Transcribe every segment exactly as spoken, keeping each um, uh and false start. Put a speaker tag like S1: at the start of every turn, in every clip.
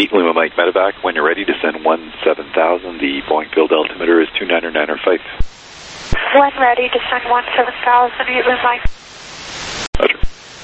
S1: eight Lima Mike Medevac, when you're ready to send one seven thousand, the Boeing field altimeter is two nine nine five.
S2: When ready to send one seven thousand, eight Lima Mike.
S1: Roger.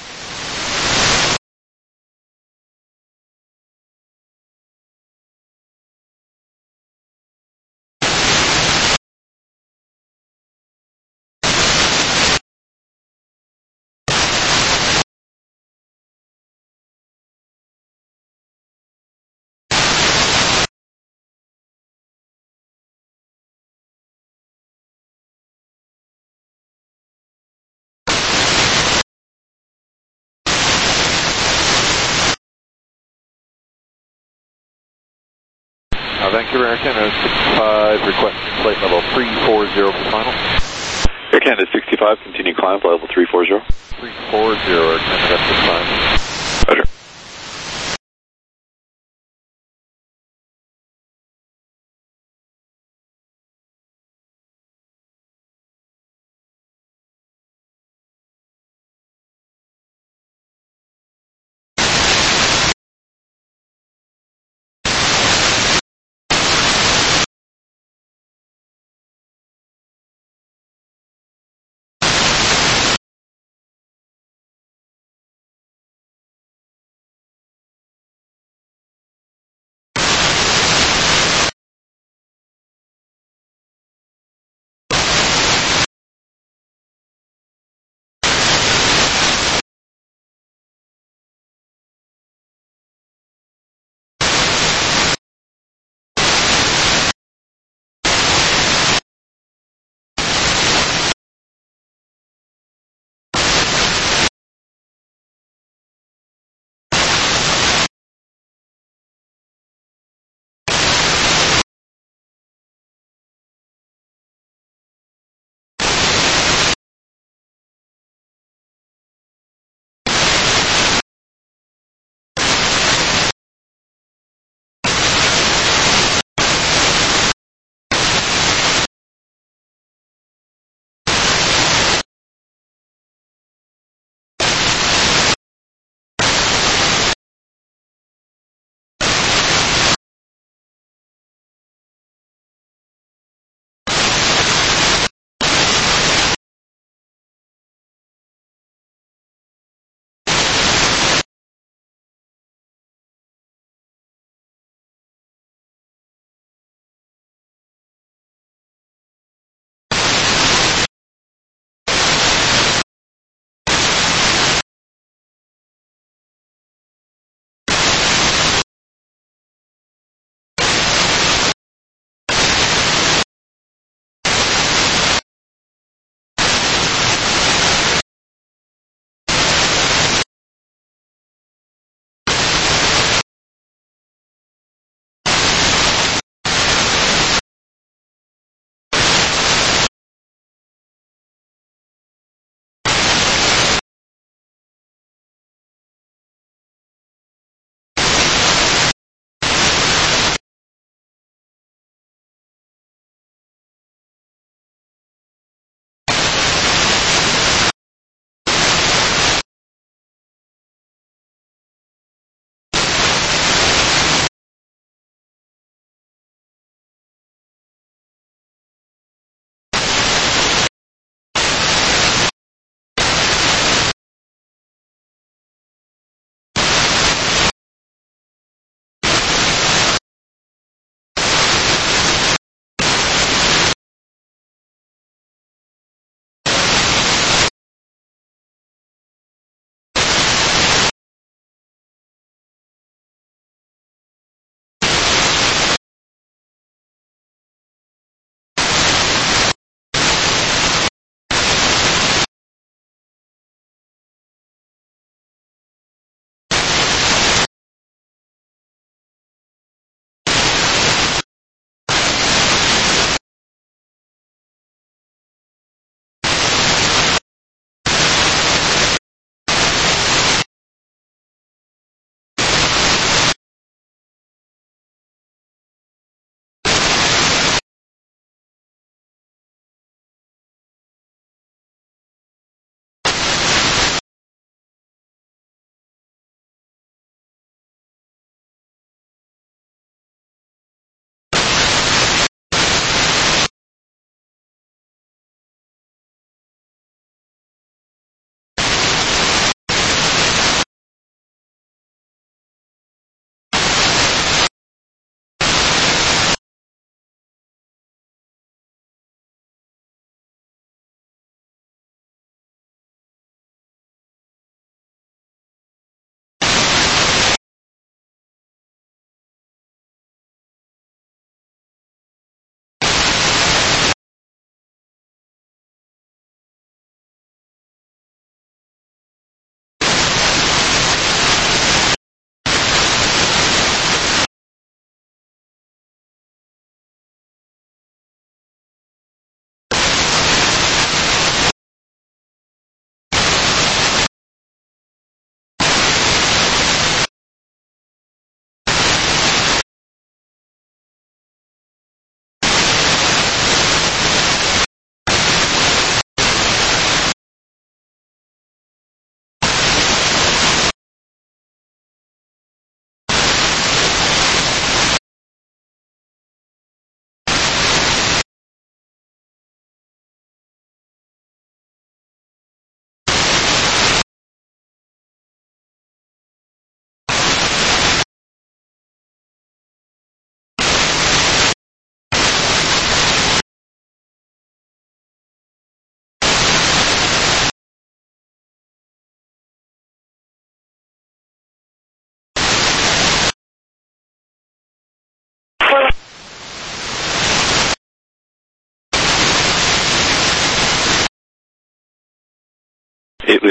S3: Uh, Vancouver Air Canada sixty-five, requesting flight level three four zero for final.
S1: Air Canada sixty-five, continue climb, flight level three four zero.
S3: three four zero, Air Canada sixty-five.
S1: Roger.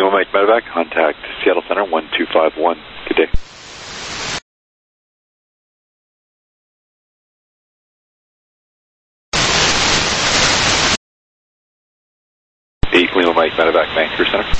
S1: Lima Mike Medevac, contact Seattle Center one two five one. Good day. eight Lima Mike Medevac, Vancouver Center.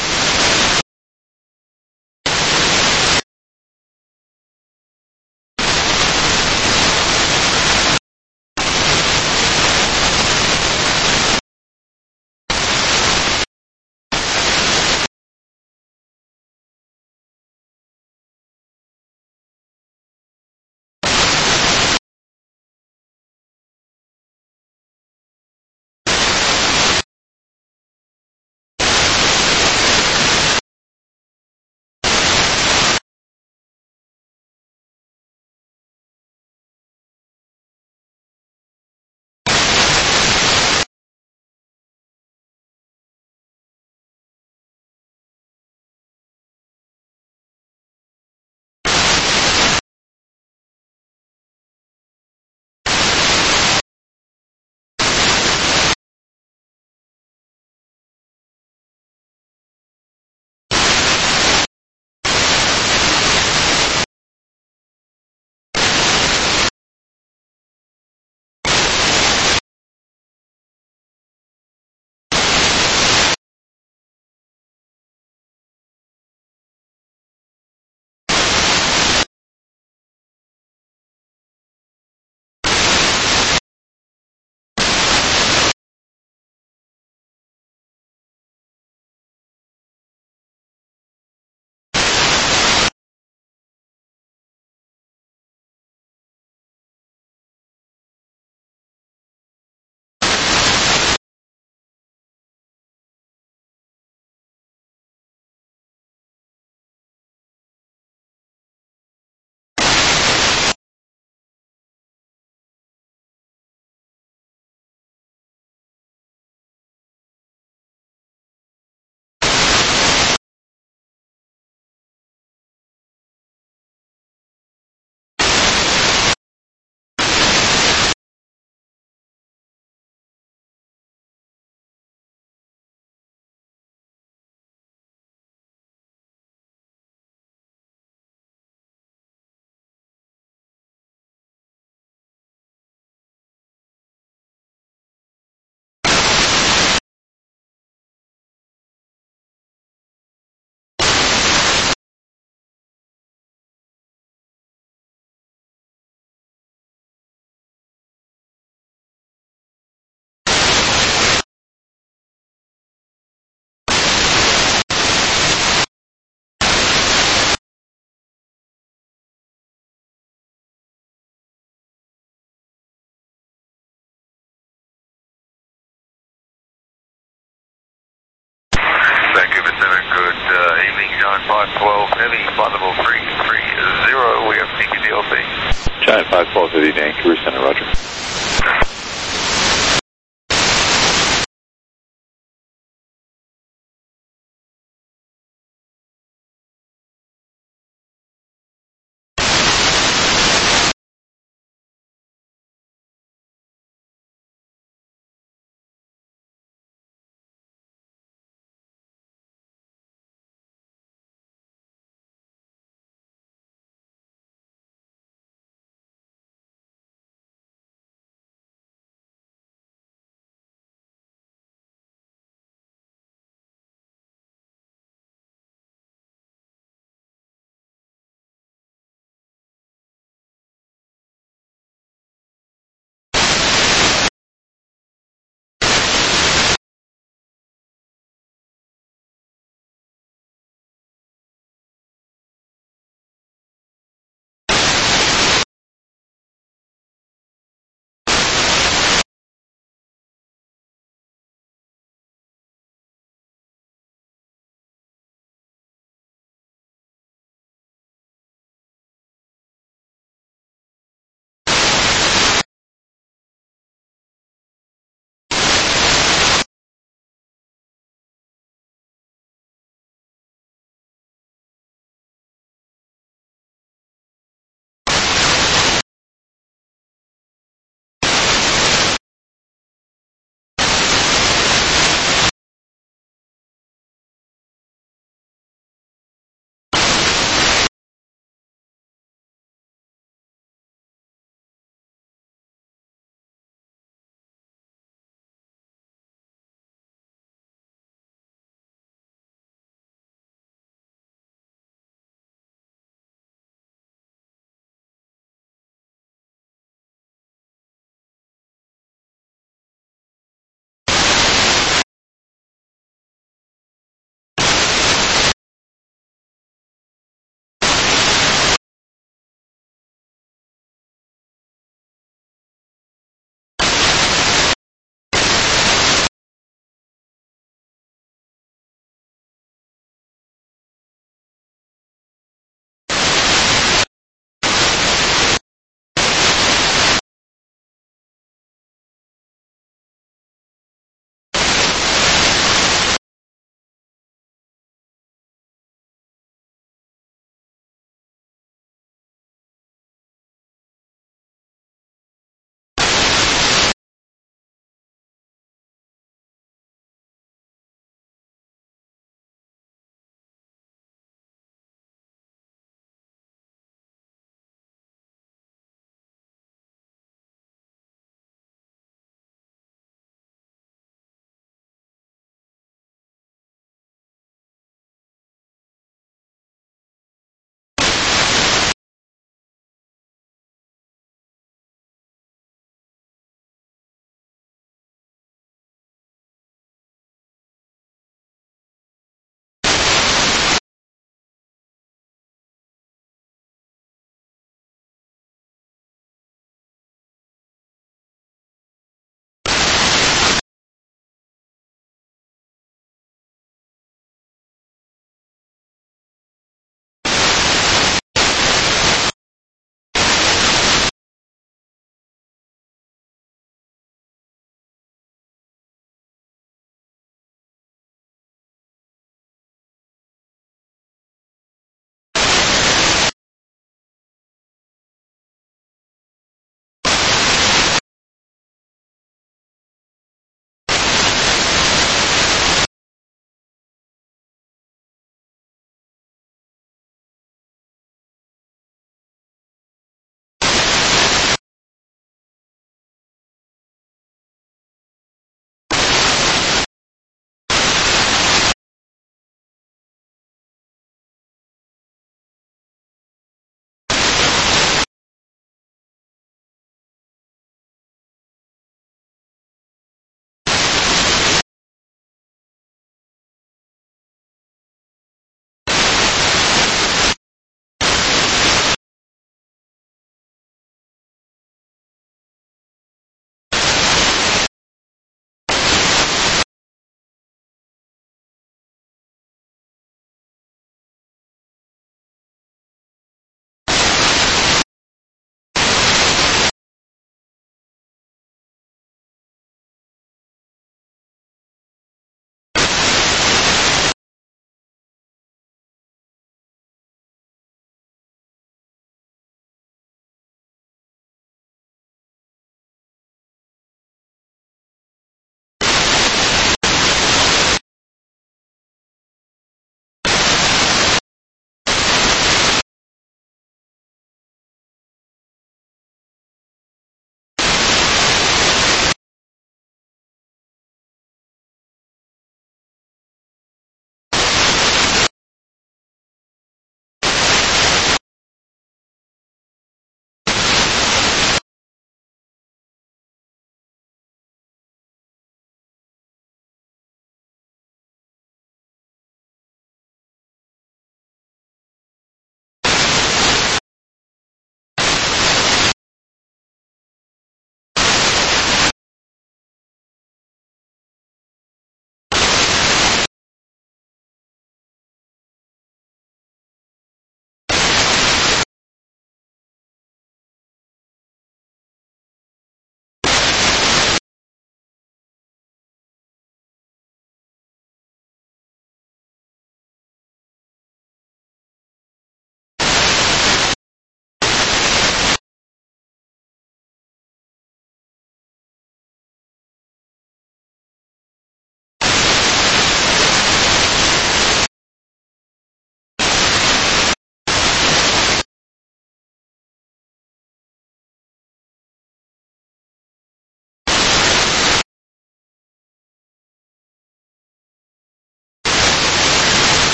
S4: Vancouver Center, good uh, evening, Giant five twelve Heavy, flight level three three zero, we have P Q D L C.
S1: Giant five twelve Heavy, Vancouver Center, roger.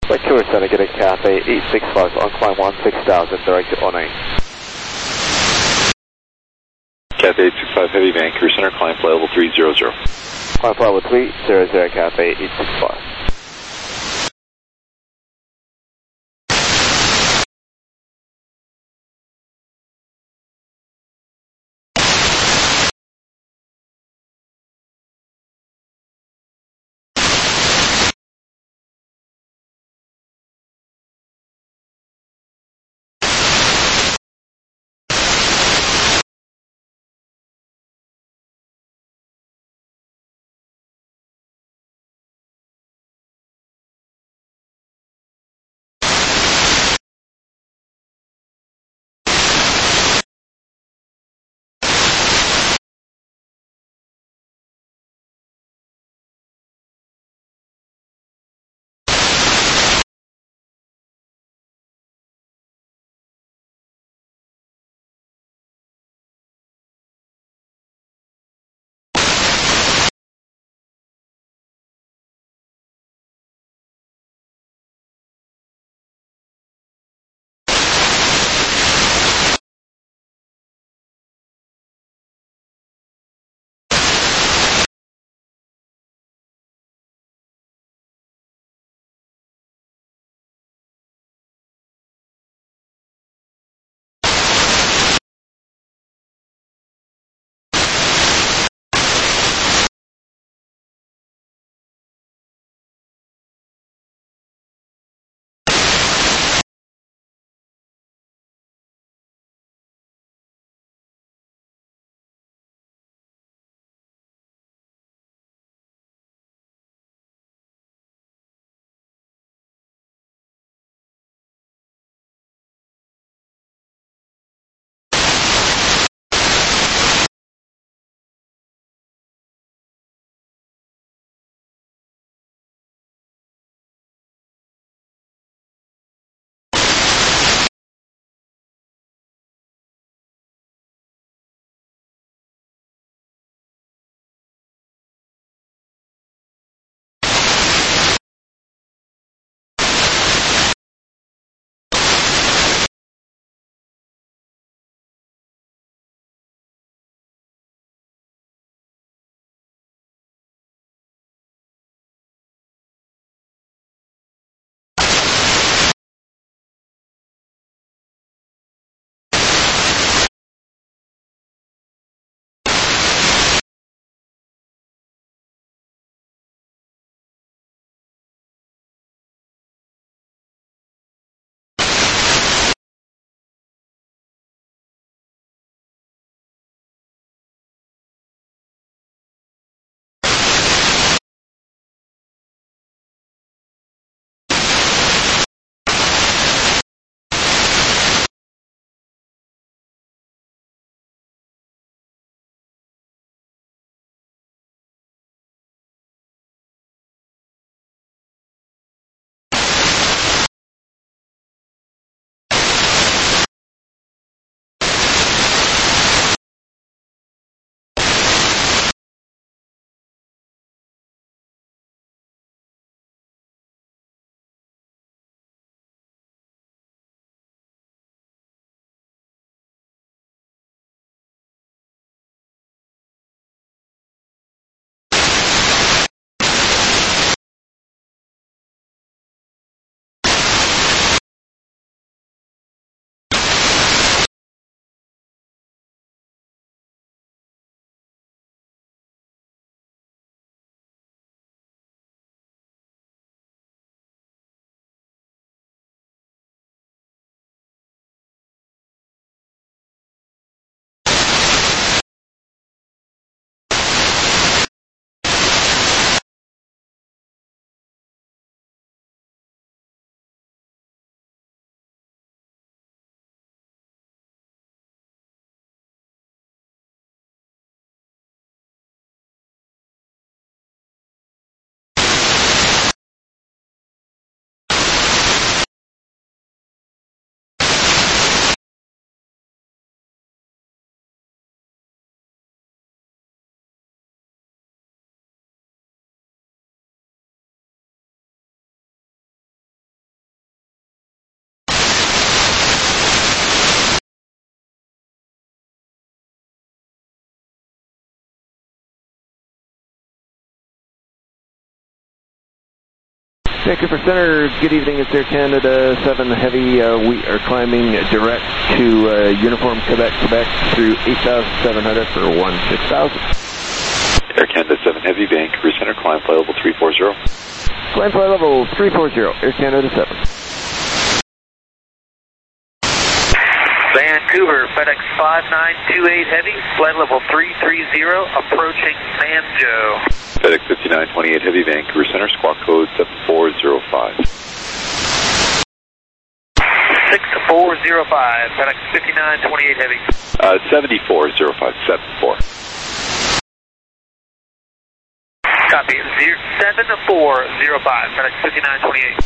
S3: Like Killer Center, get a Cathay eight six five on climb one six thousand, direct to oh nine.
S1: Cathay eight six five Heavy, Vancouver Center, climb flight level three zero zero.
S3: Climb flight level three zero zero, Cathay eight six five.
S5: Vancouver Center, good evening. It's Air Canada seven Heavy. Uh, we are climbing direct to uh, Uniform Quebec, Quebec through eight thousand seven hundred for one six thousand.
S1: Air Canada seven Heavy, Vancouver Center, climb flight level three four zero.
S5: Climb flight level three four zero, Air Canada seven.
S6: Vancouver, FedEx five nine two eight Heavy, flight level three three zero, approaching Manjo.
S1: FedEx fifty-nine twenty-eight Heavy, Vancouver Center, squawk code seven four zero five.
S6: six four zero five, FedEx fifty-nine twenty-eight Heavy.
S1: Uh, seventy-four zero five, seven four.
S6: Copy, seven four zero five, FedEx fifty-nine twenty-eight.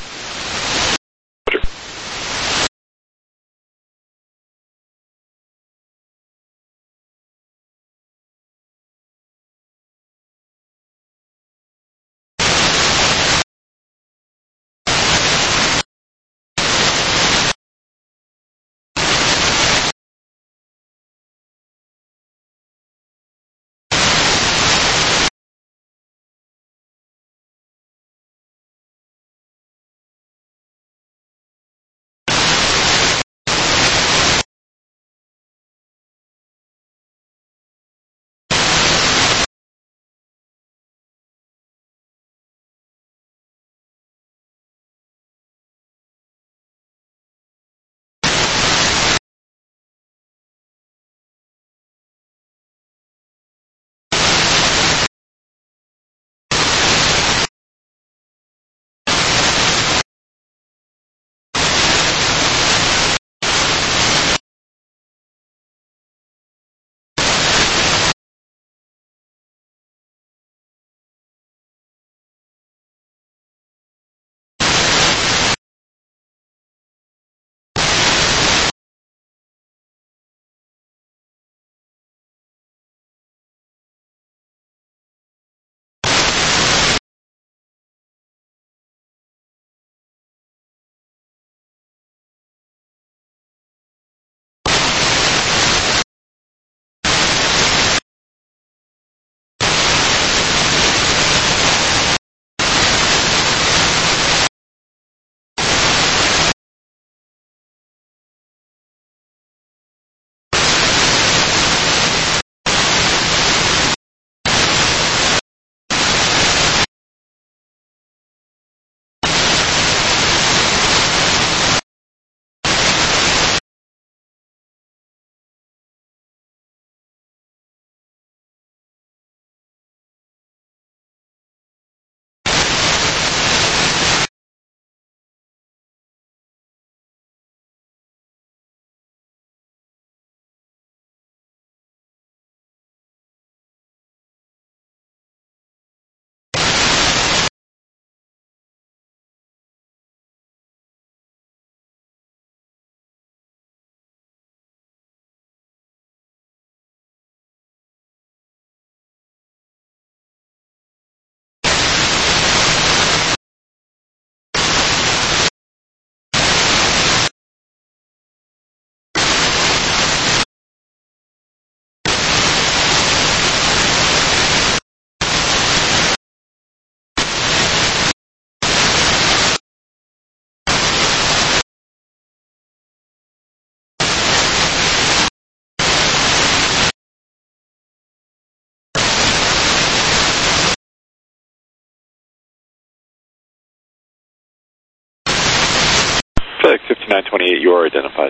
S1: FedEx fifty-nine twenty-eight, you are identified.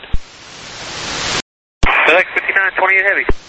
S6: FedEx fifty-nine twenty-eight Heavy.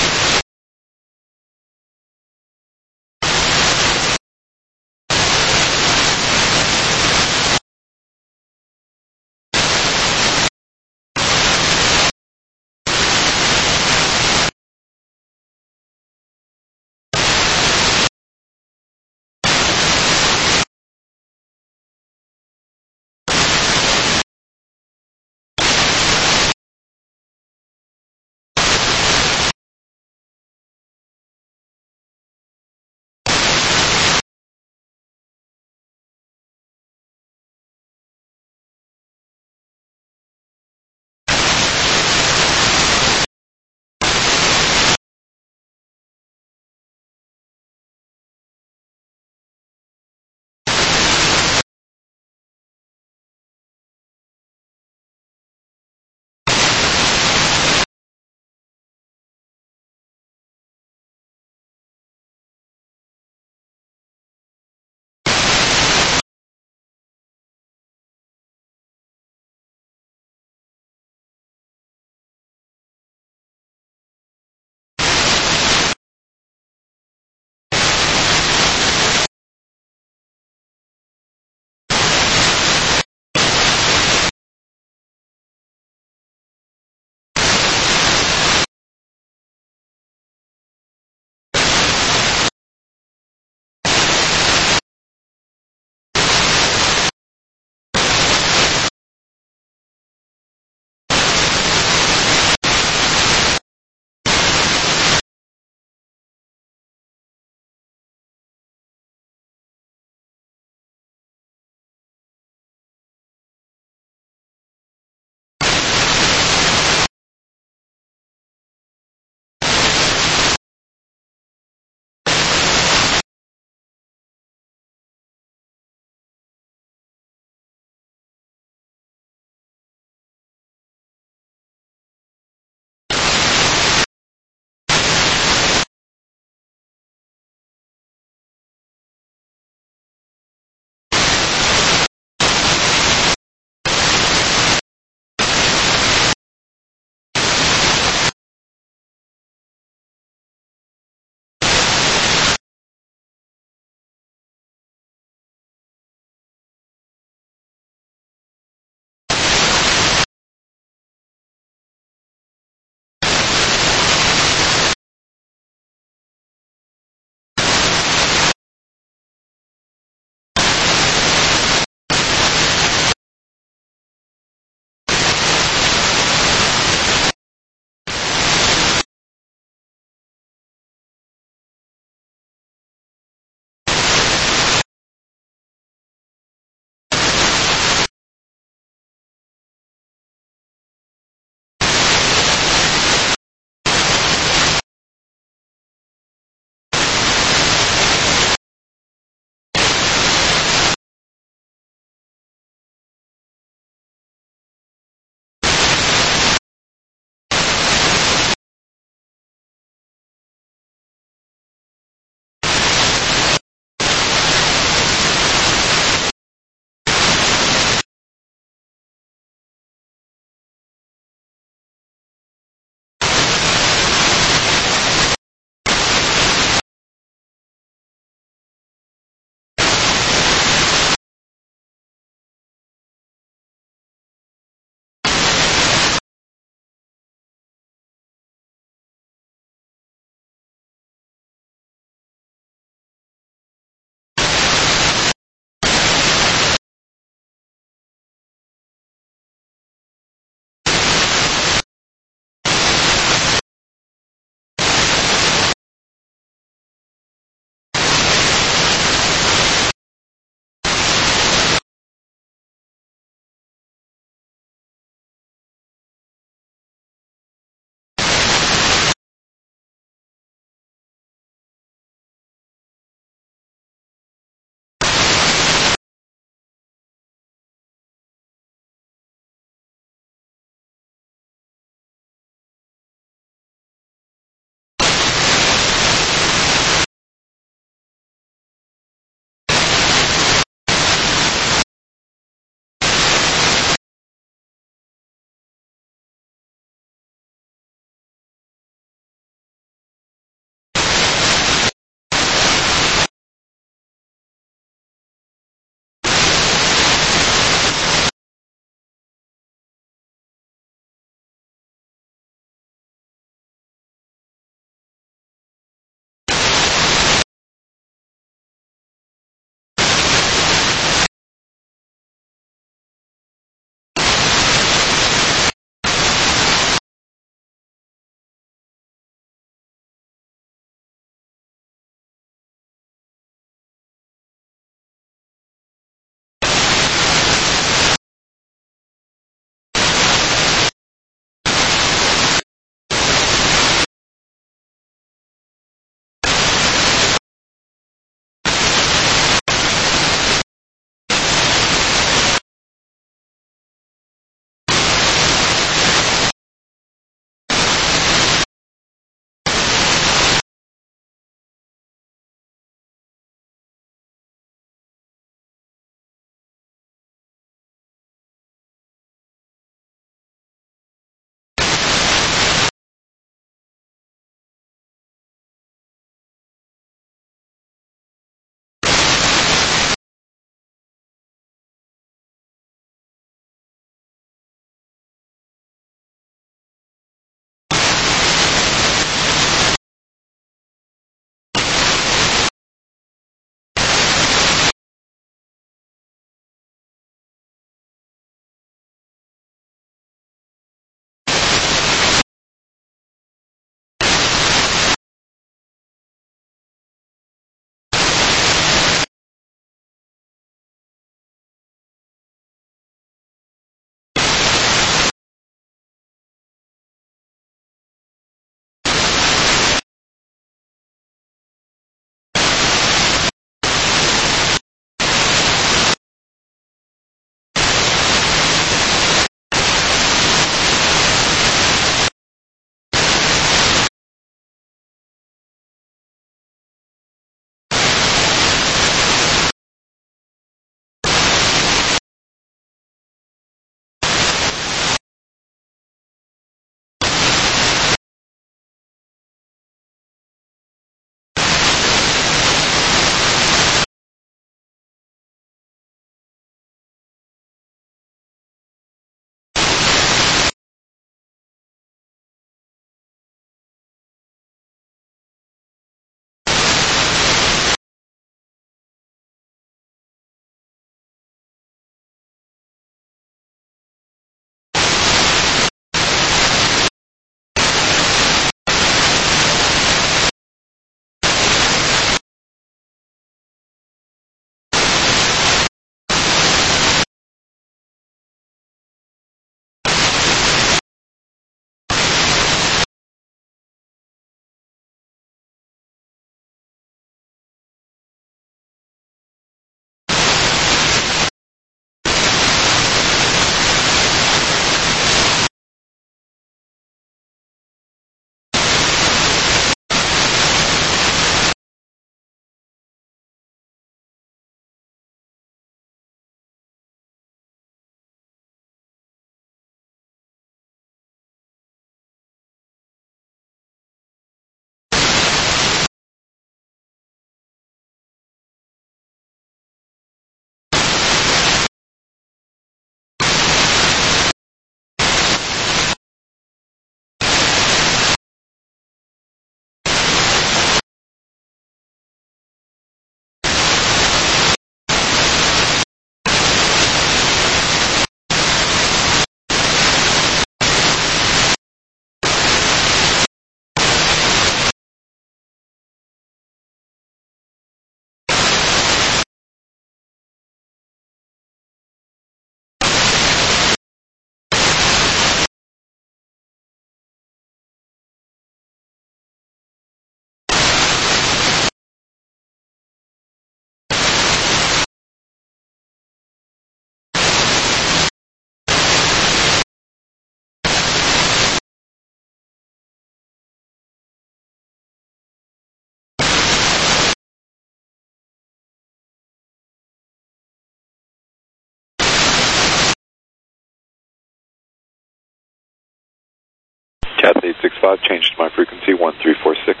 S1: six five, change to my frequency one three four six.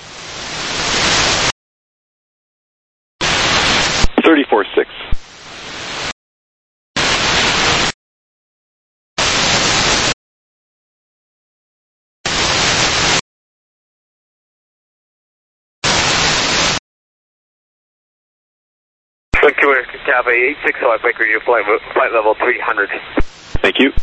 S1: three four six.
S6: Vancouver, Kappa eight six five, Baker, you flight, flight level three hundred.
S1: Thank you.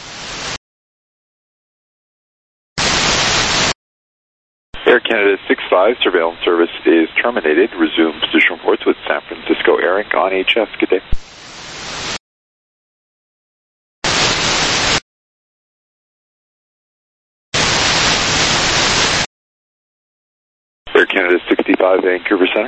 S1: Air Canada six five, surveillance service is terminated. Resume position reports with San Francisco Air Incorporated on H F. Good day. Air Canada sixty-five, Vancouver Center.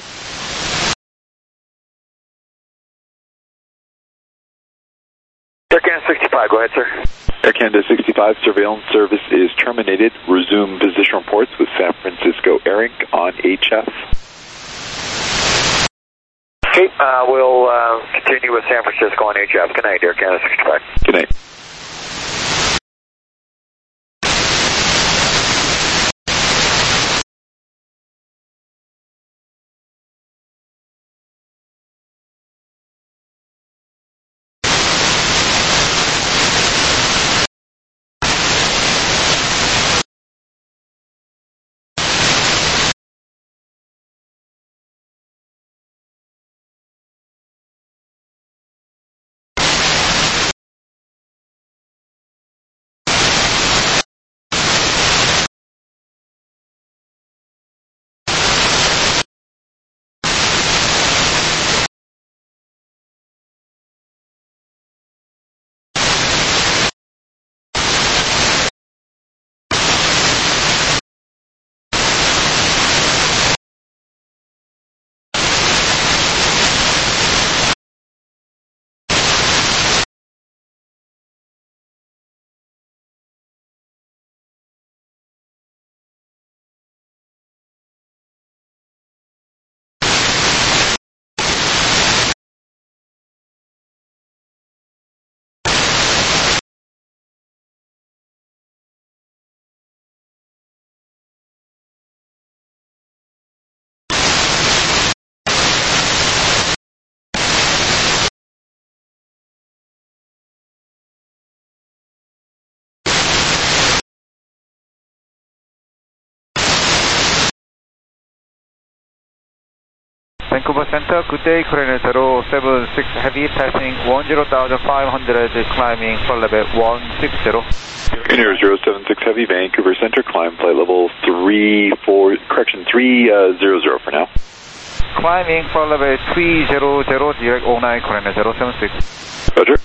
S6: Air Canada sixty-five, go ahead, sir.
S1: Air Canada sixty-five, surveillance service is terminated. Resume position reports with San Francisco Air Incorporated on H F.
S6: Okay, uh, we'll uh, continue with San Francisco on H F. Good night, Air Canada sixty-five.
S1: Good night.
S7: Vancouver Center, good day, Korean zero seven six Heavy, passing one zero thousand five hundred, climbing flight level one six zero.
S1: Air zero seven six Heavy, Vancouver Center, climb flight level three four, correction, three zero zero for now.
S7: Climbing flight level three zero zero, direct oh nine, Korean zero seven six.
S1: Roger.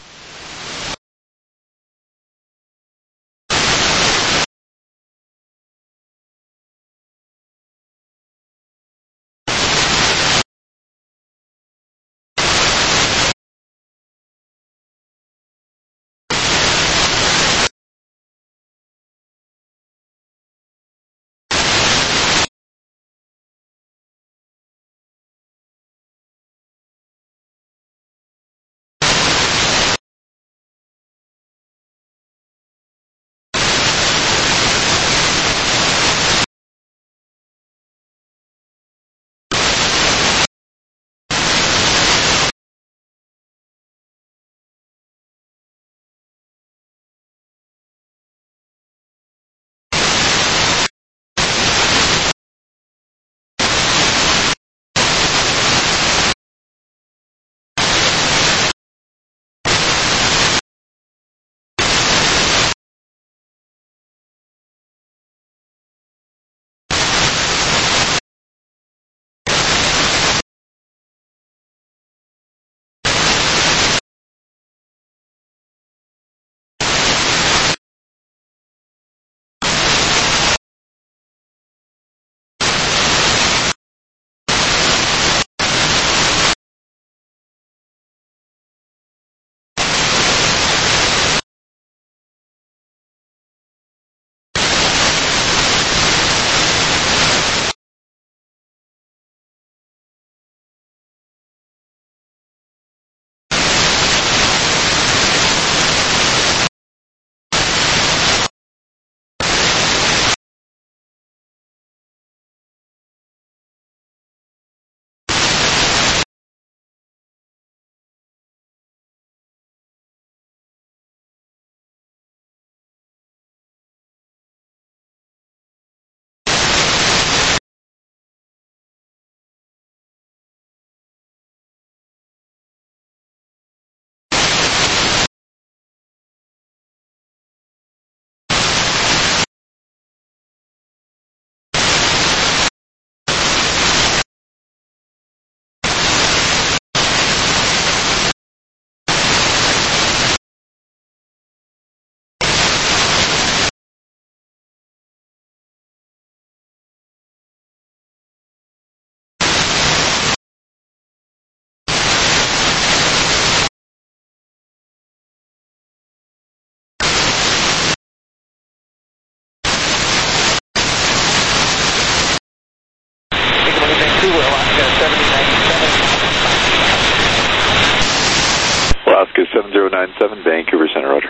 S1: seven zero nine seven, Vancouver Center, roger.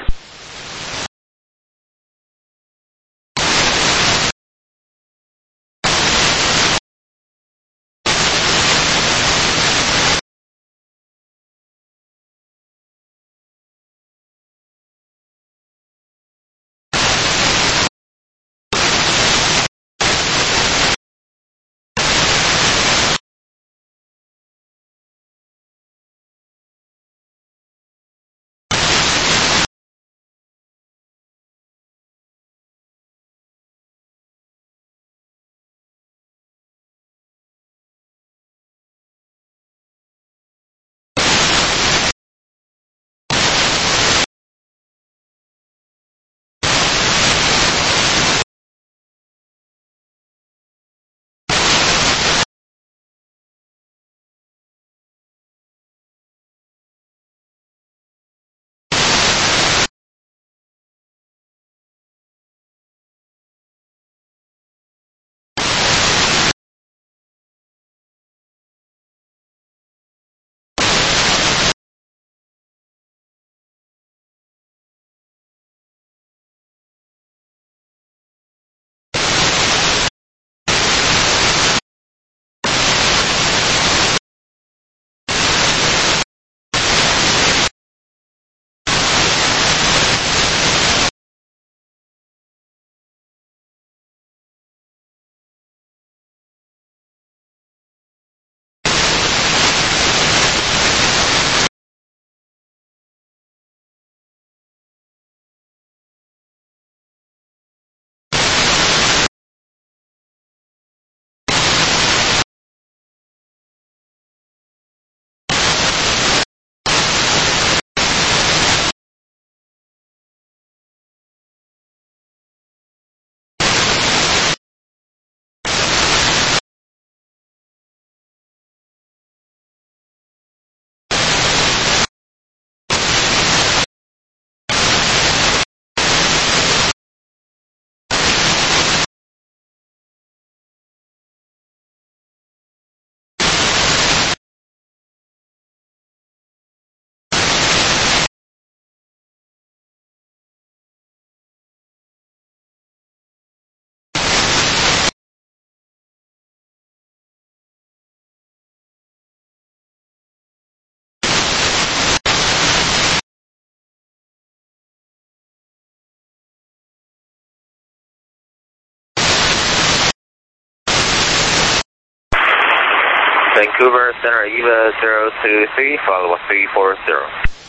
S6: Vancouver Center, EVA zero two three, follow three four zero.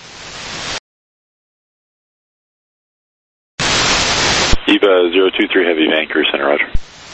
S1: EVA zero two three Heavy, Vancouver Center, roger.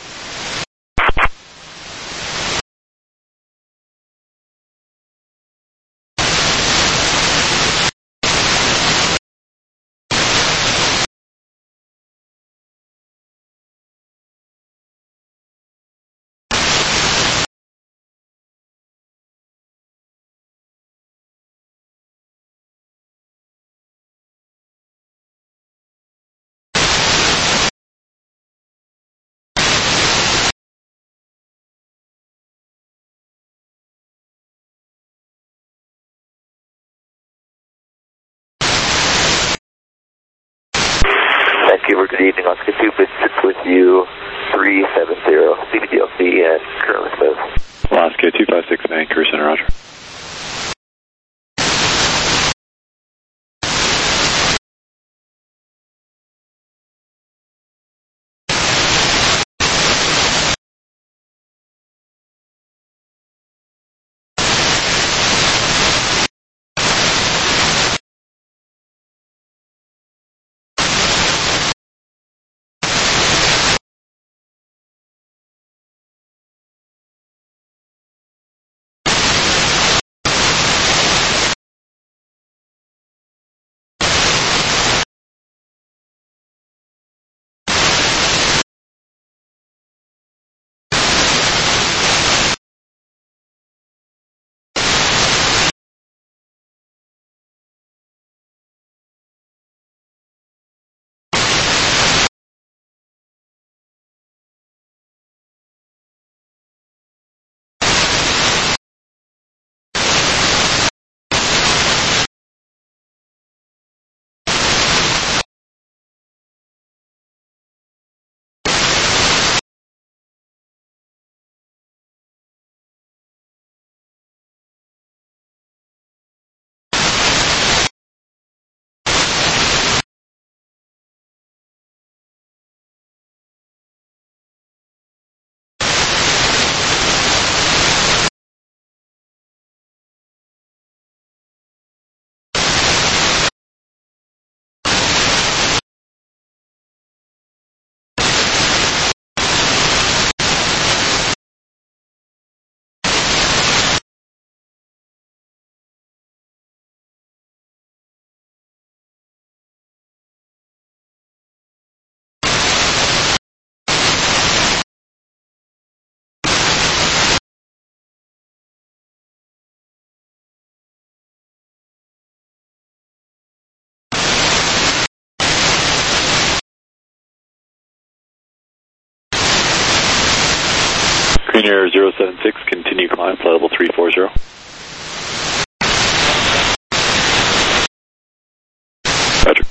S6: Vancouver, good evening. Oscar two six with you, three seven zero, C B D L C and currently smooth.
S1: Alaska two five six, Vancouver Center, roger. Junior zero seven six, continue climb, flight level three four zero. Roger.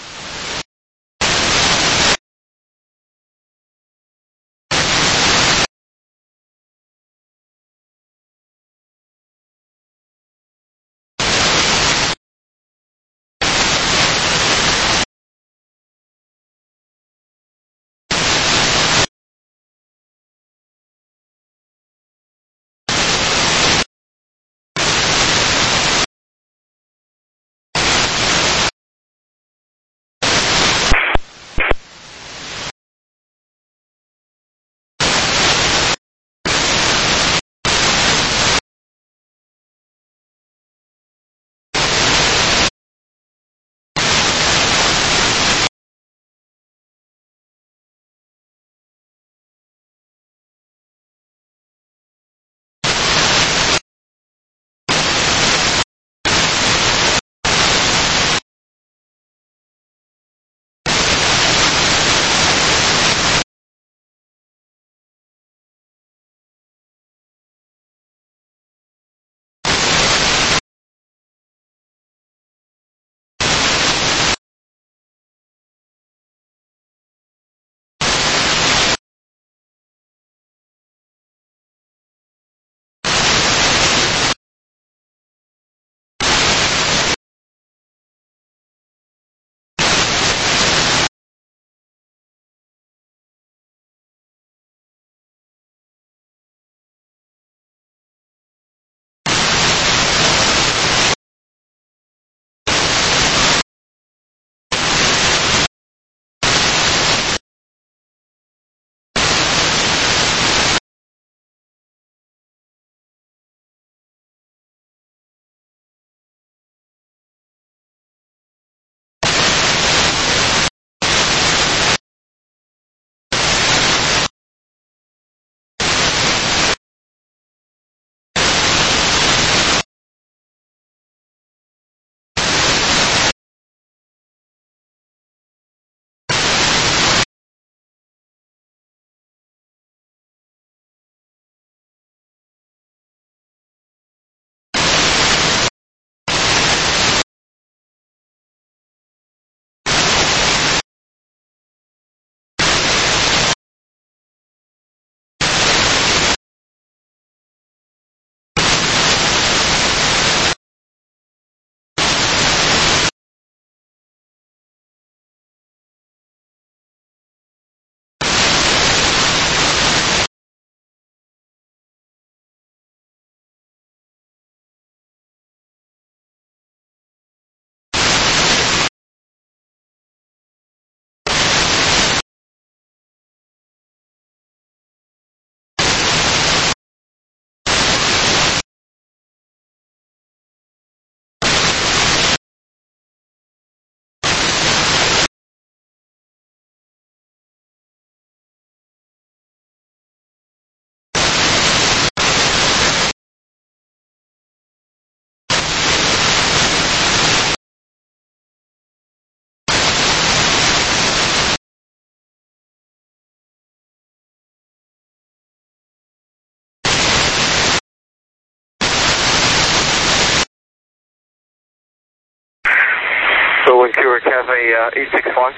S6: So Vancouver Cafe uh, eight six five.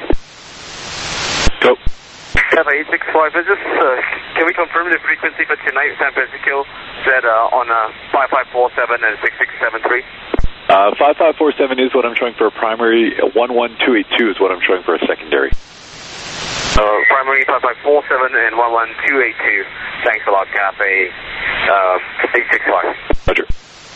S1: Go.
S6: Cafe eight six five, is this, uh, can we confirm the frequency for tonight, San Francisco, set uh, on uh, five five four seven and six six seven three?
S1: Uh, five five four seven is what I'm showing for a primary, one one two eight two is what I'm showing for a secondary.
S6: Uh, primary five five four seven and one one two eight two. Thanks a lot, Cafe uh, eight six five.
S1: Roger.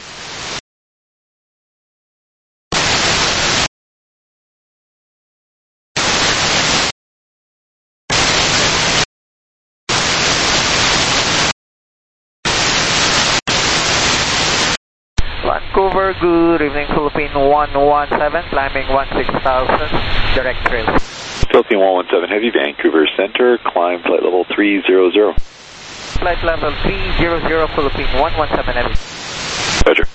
S7: Vancouver, good evening, Philippine one one seven, climbing one six thousand, direct trail.
S1: Philippine one one seven, Heavy, Vancouver Center, climb flight level three zero zero.
S7: Flight level three zero zero, Philippine one one seven, Heavy.
S1: Roger.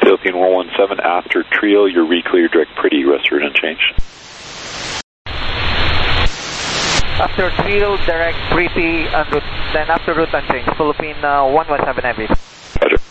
S1: Philippine one one seven, after Trio, you're re-clear direct pretty, rest route unchanged.
S7: After Trio, direct pretty, and route, then after route unchanged, Philippine uh, one one seven heavy.
S1: Roger.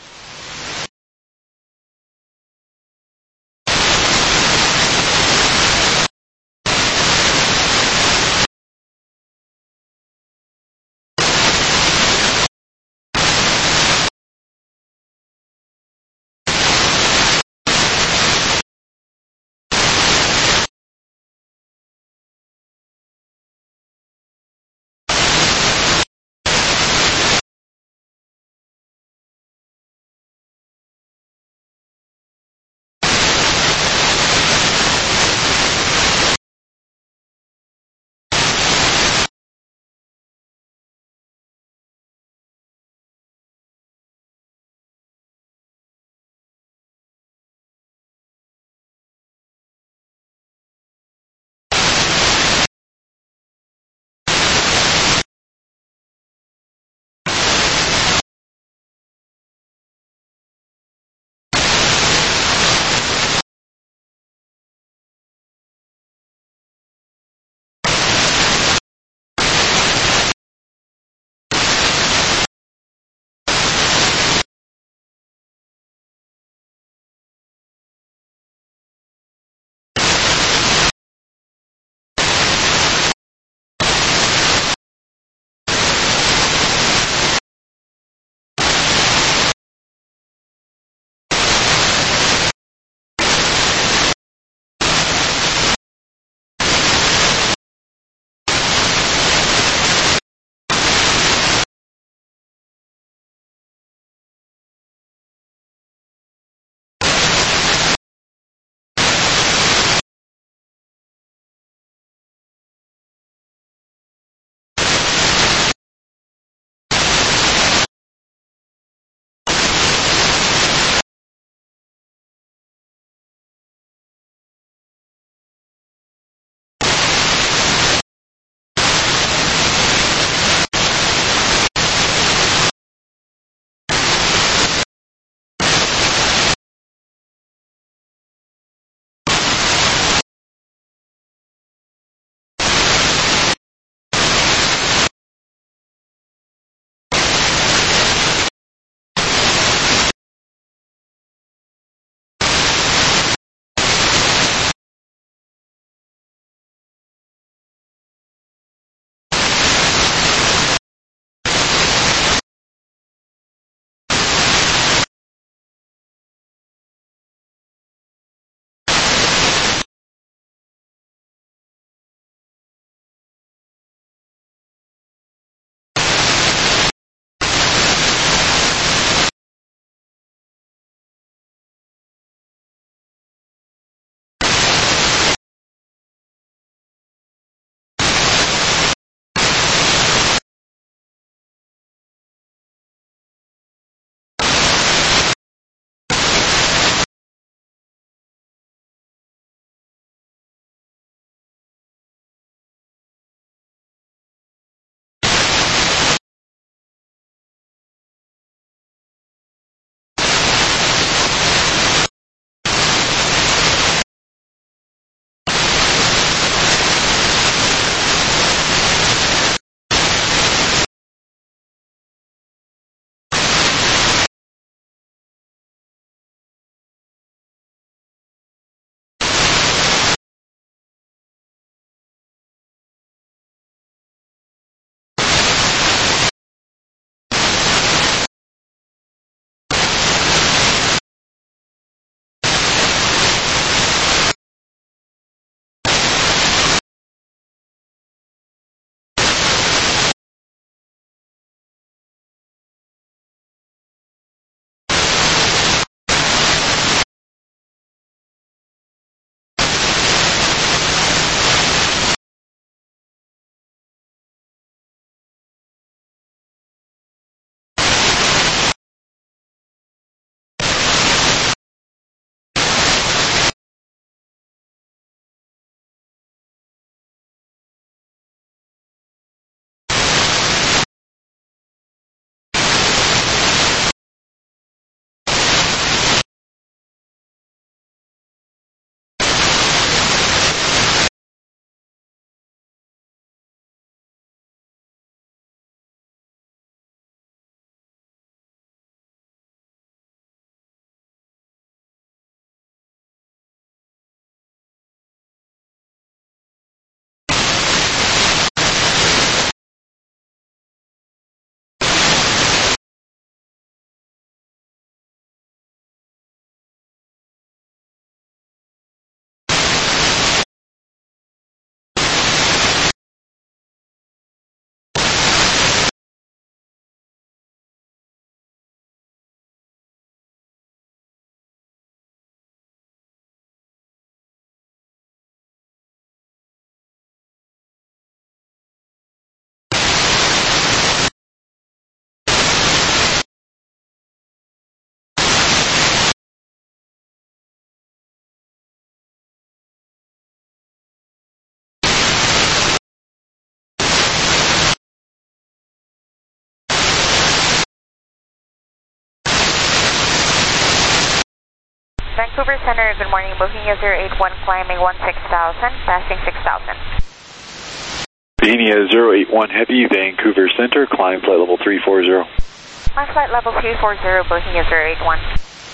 S2: Vancouver Center, good morning. Booking is zero eight one, climbing one six thousand, passing six thousand.
S1: Bohemia zero eight one Heavy, Vancouver Center, climb flight level three four zero.
S2: On flight level three four zero, Bohemia zero eight one.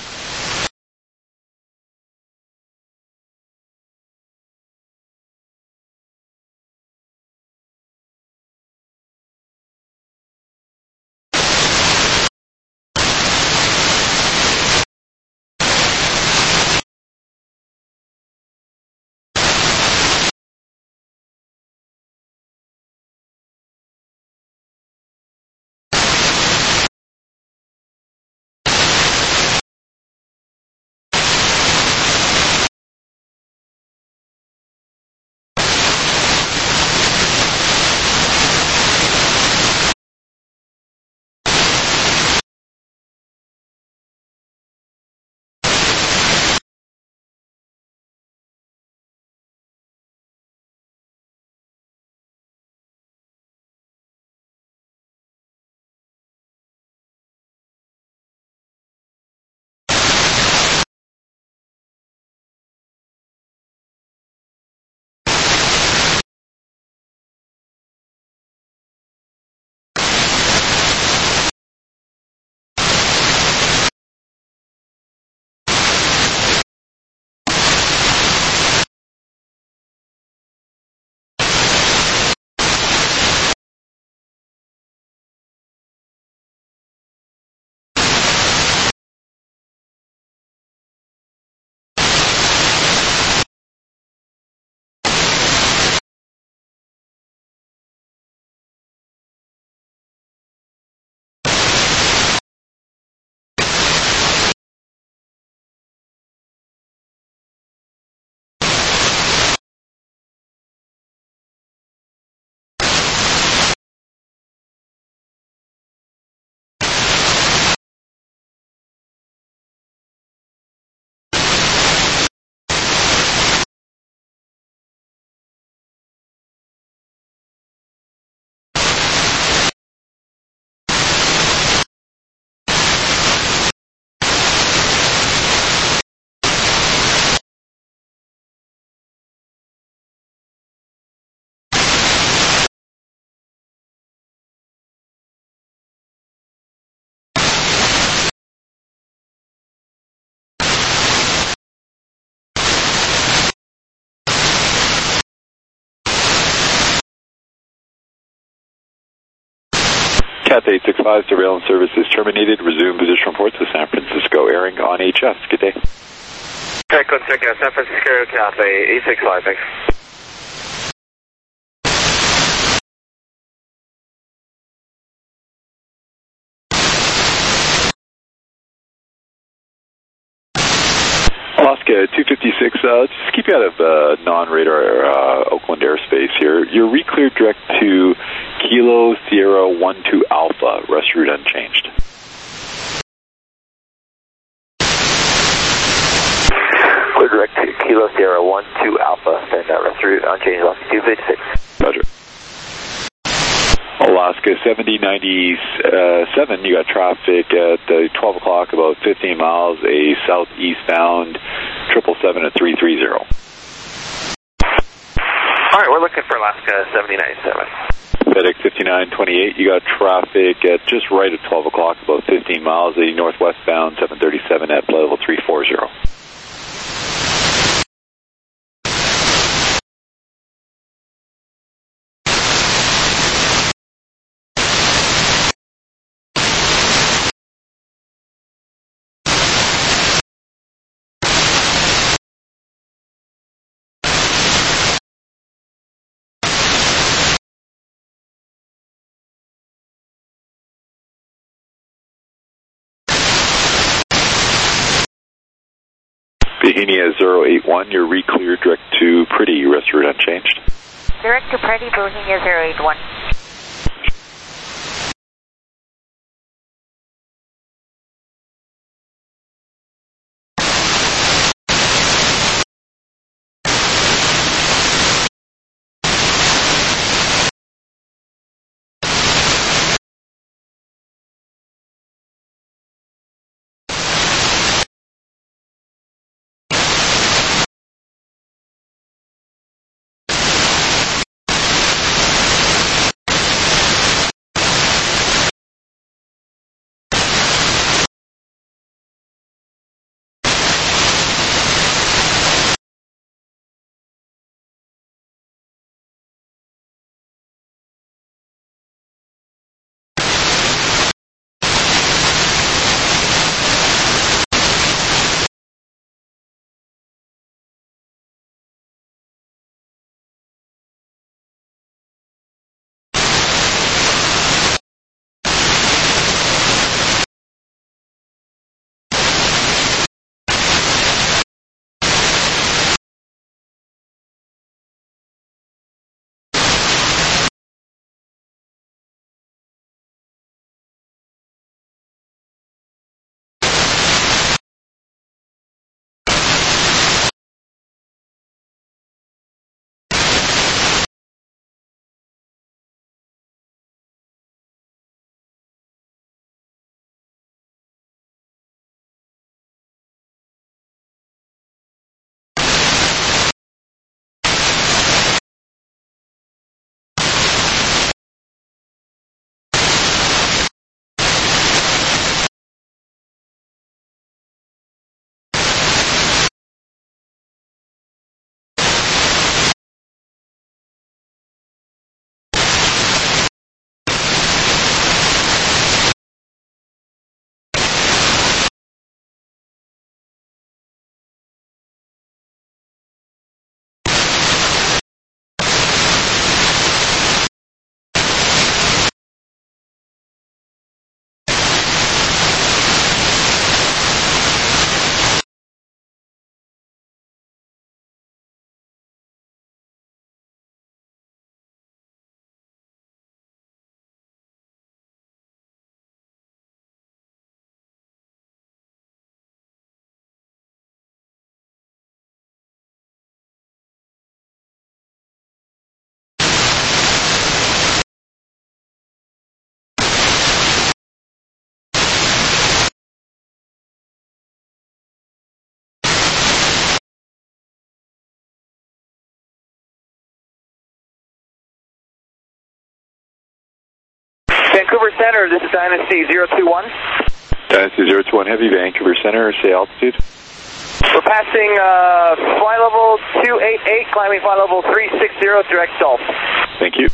S1: Cat eight six five, surveillance service is terminated. Resume position reports with San Francisco airing on H F. Good day.
S6: Okay, contact uh, San Francisco, Cat eight six five, thanks.
S1: Alaska two fifty-six, uh, just keep you out of uh, non-radar uh, Oakland airspace here. You're re-cleared direct to Kilo Sierra one two Alpha, rest route unchanged.
S6: Clear direct to Kilo Sierra one two Alpha, send that rest route unchanged, Alaska two fifty-six.
S1: Roger. Alaska seventy ninety-seven, you got traffic at uh, twelve o'clock, about fifteen miles, a southeastbound triple seven at three three zero.
S6: Alright, we're looking for Alaska seventy ninety-seven.
S1: FedEx fifty-nine twenty-eight, you got traffic at just right at twelve o'clock, about fifteen miles, a northwestbound seven thirty-seven at level three four zero. Bohemia zero eight one, you're re-cleared direct to Pretty, rest route unchanged.
S2: Direct to Pretty, Bohemia zero eight one.
S6: Vancouver Center, this is Dynasty zero two one.
S1: Dynasty zero two one Heavy, Vancouver Center, say altitude.
S6: We're passing uh, flight level two eighty-eight, climbing flight level three sixty, direct south.
S1: Thank you.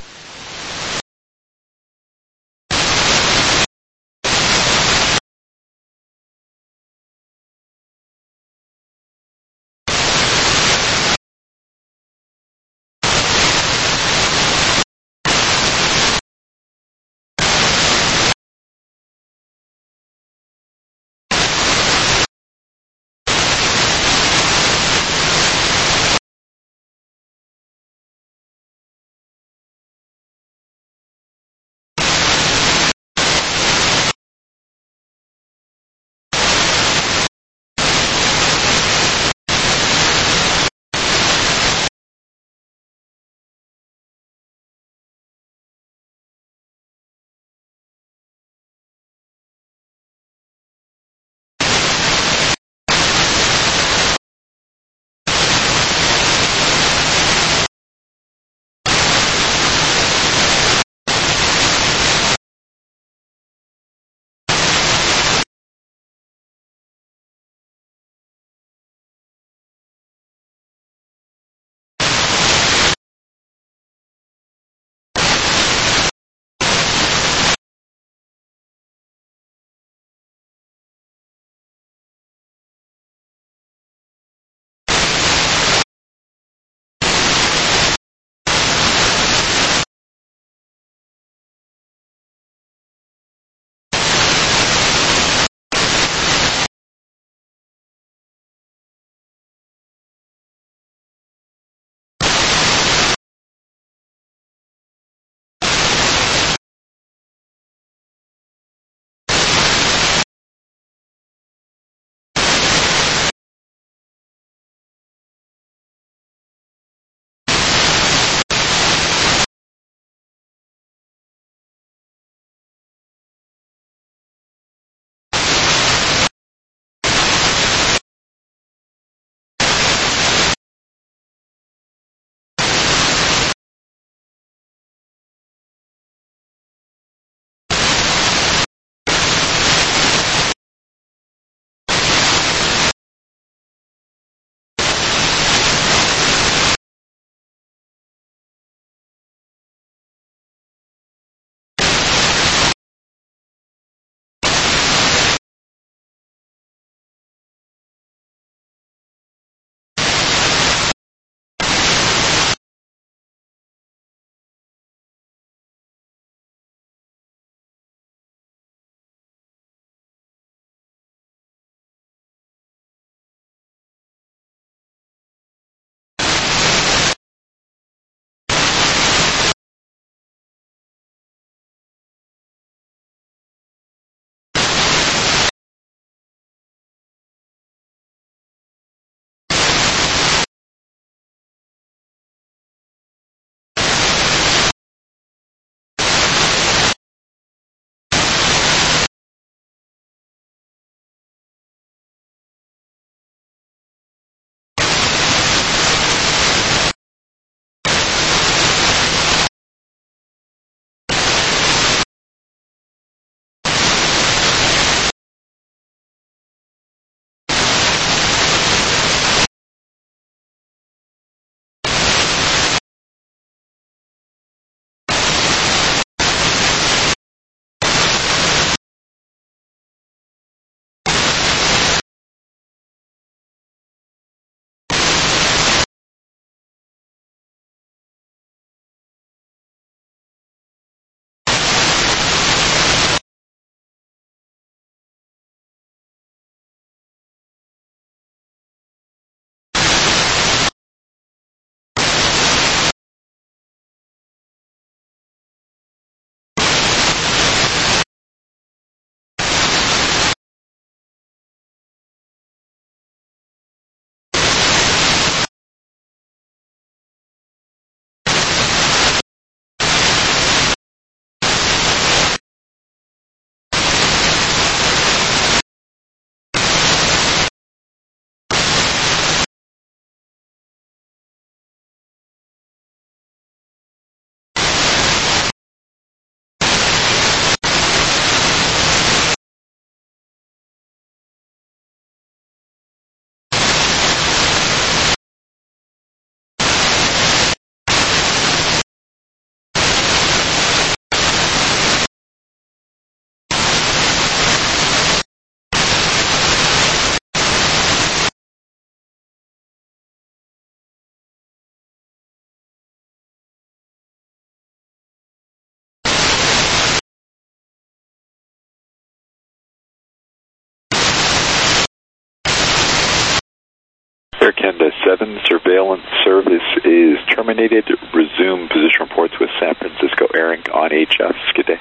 S1: Air Canada seven, surveillance service is terminated. Resume position reports with San Francisco Air Incorporated on H F. Good day.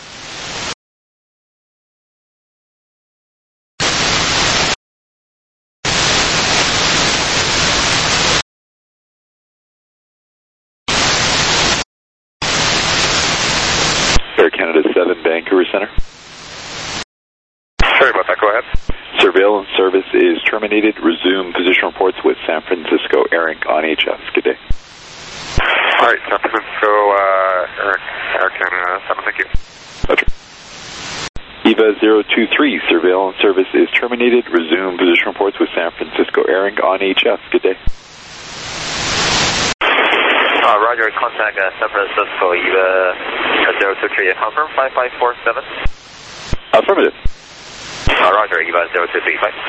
S1: Air Canada seven, Vancouver Center.
S4: Sorry about that, go ahead.
S1: Surveillance service is terminated. Resume position reports with San Francisco Air Incorporated on H F. Good day.
S4: All right, San Francisco uh, Air, Air Canada seven, thank you.
S1: Okay. EVA zero two three, surveillance service is terminated. Resume position reports with San Francisco Air Incorporated on H F. Good day.
S8: Uh, Roger, contact uh, San Francisco EVA zero two three, confirm five five four seven.
S1: Affirmative.
S8: Uh, Roger, EVA zero two three five.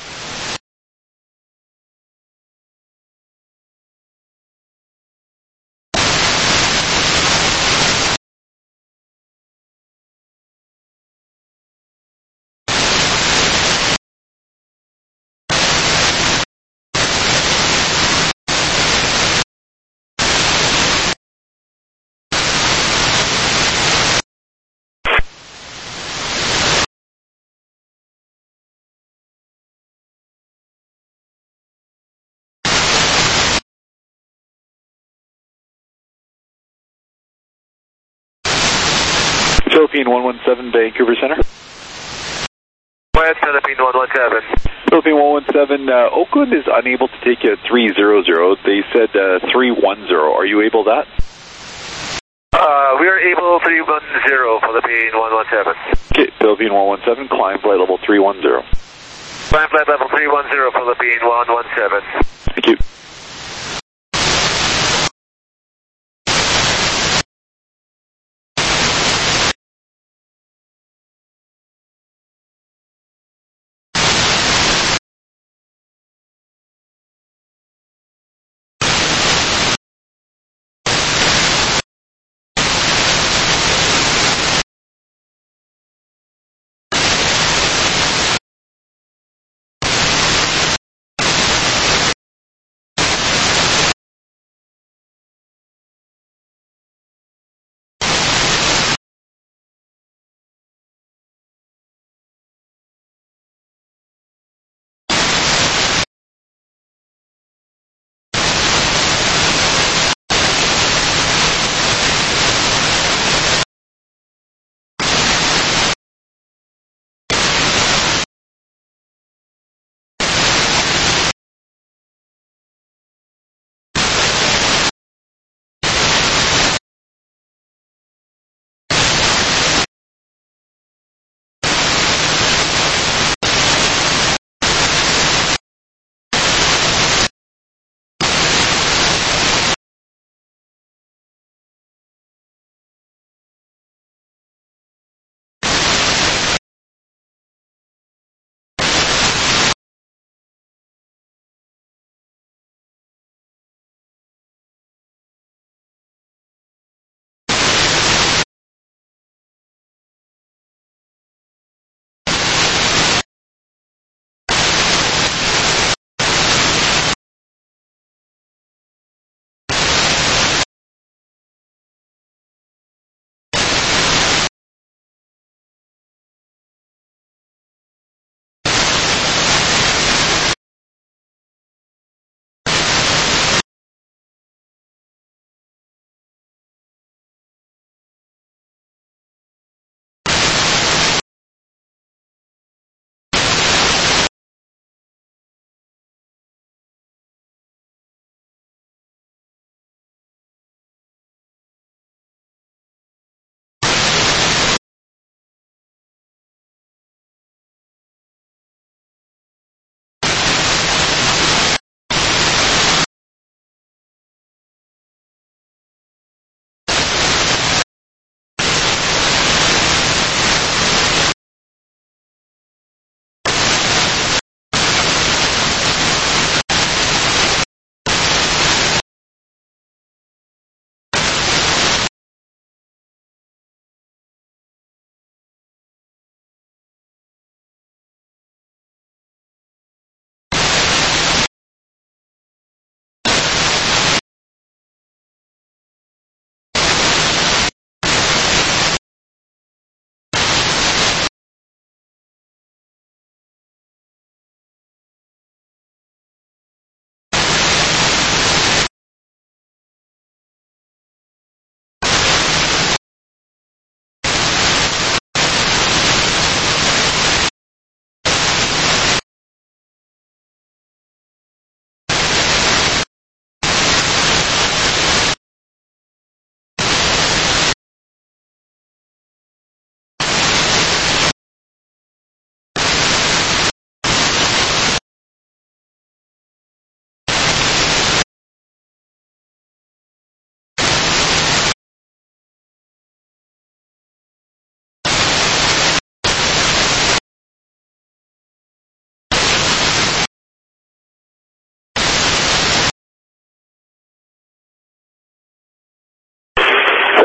S1: Philippine one one seven, Vancouver Center.
S6: Quiet, Philippine one one seven.
S1: Philippine one one seven, uh, Oakland is unable to take you at three hundred. They said uh, three one zero. Are you able that?
S6: Uh, we are able three one zero, Philippine one one seven.
S1: Okay, Philippine one one seven, climb flight level three one zero.
S6: Climb flight level three one zero, Philippine one one seven.
S1: Thank you.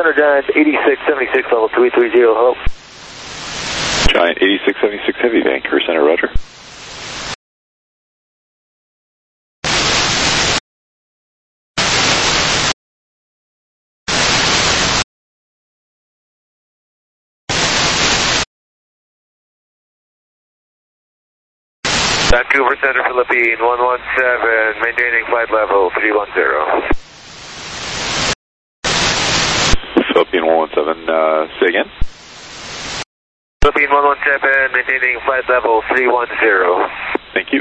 S9: Center Giant eighty-six seventy-six, level three three zero, hello.
S1: Giant eighty-six seventy-six Heavy, Vancouver Center, roger.
S6: Vancouver Center, Philippine one one seven, maintaining flight level three one zero.
S1: Philippine one one seven, uh, say again?
S6: Philippine one one seven, maintaining flight level three one zero.
S1: Thank you.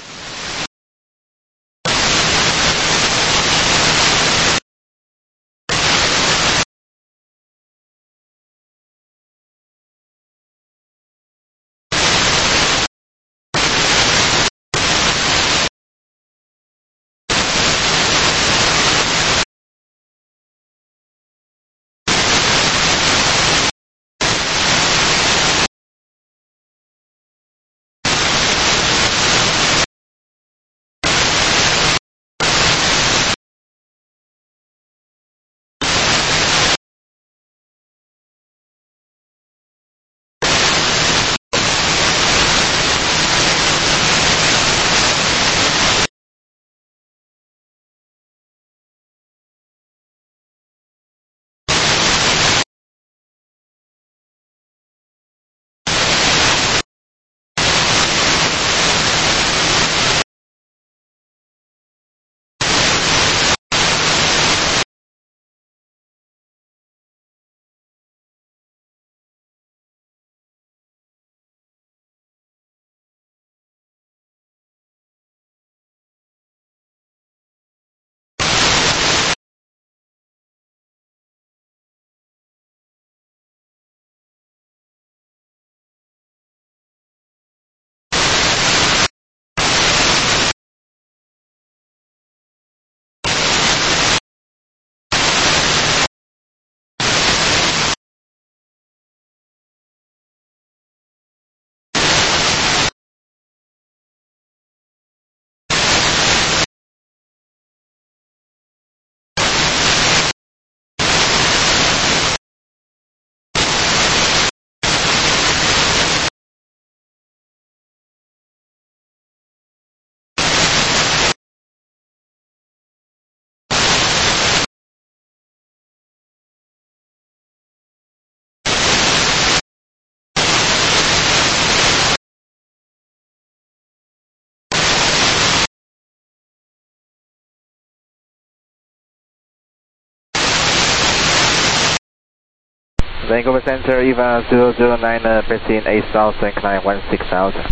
S7: Vancouver Center, EVA zero zero nine, uh, passing eight thousand, climb one six thousand.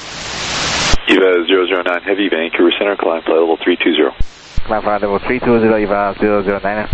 S1: EVA zero zero nine Heavy, Vancouver Center, climb flight level three two zero.
S7: Climb flight level three two zero, EVA zero zero nine.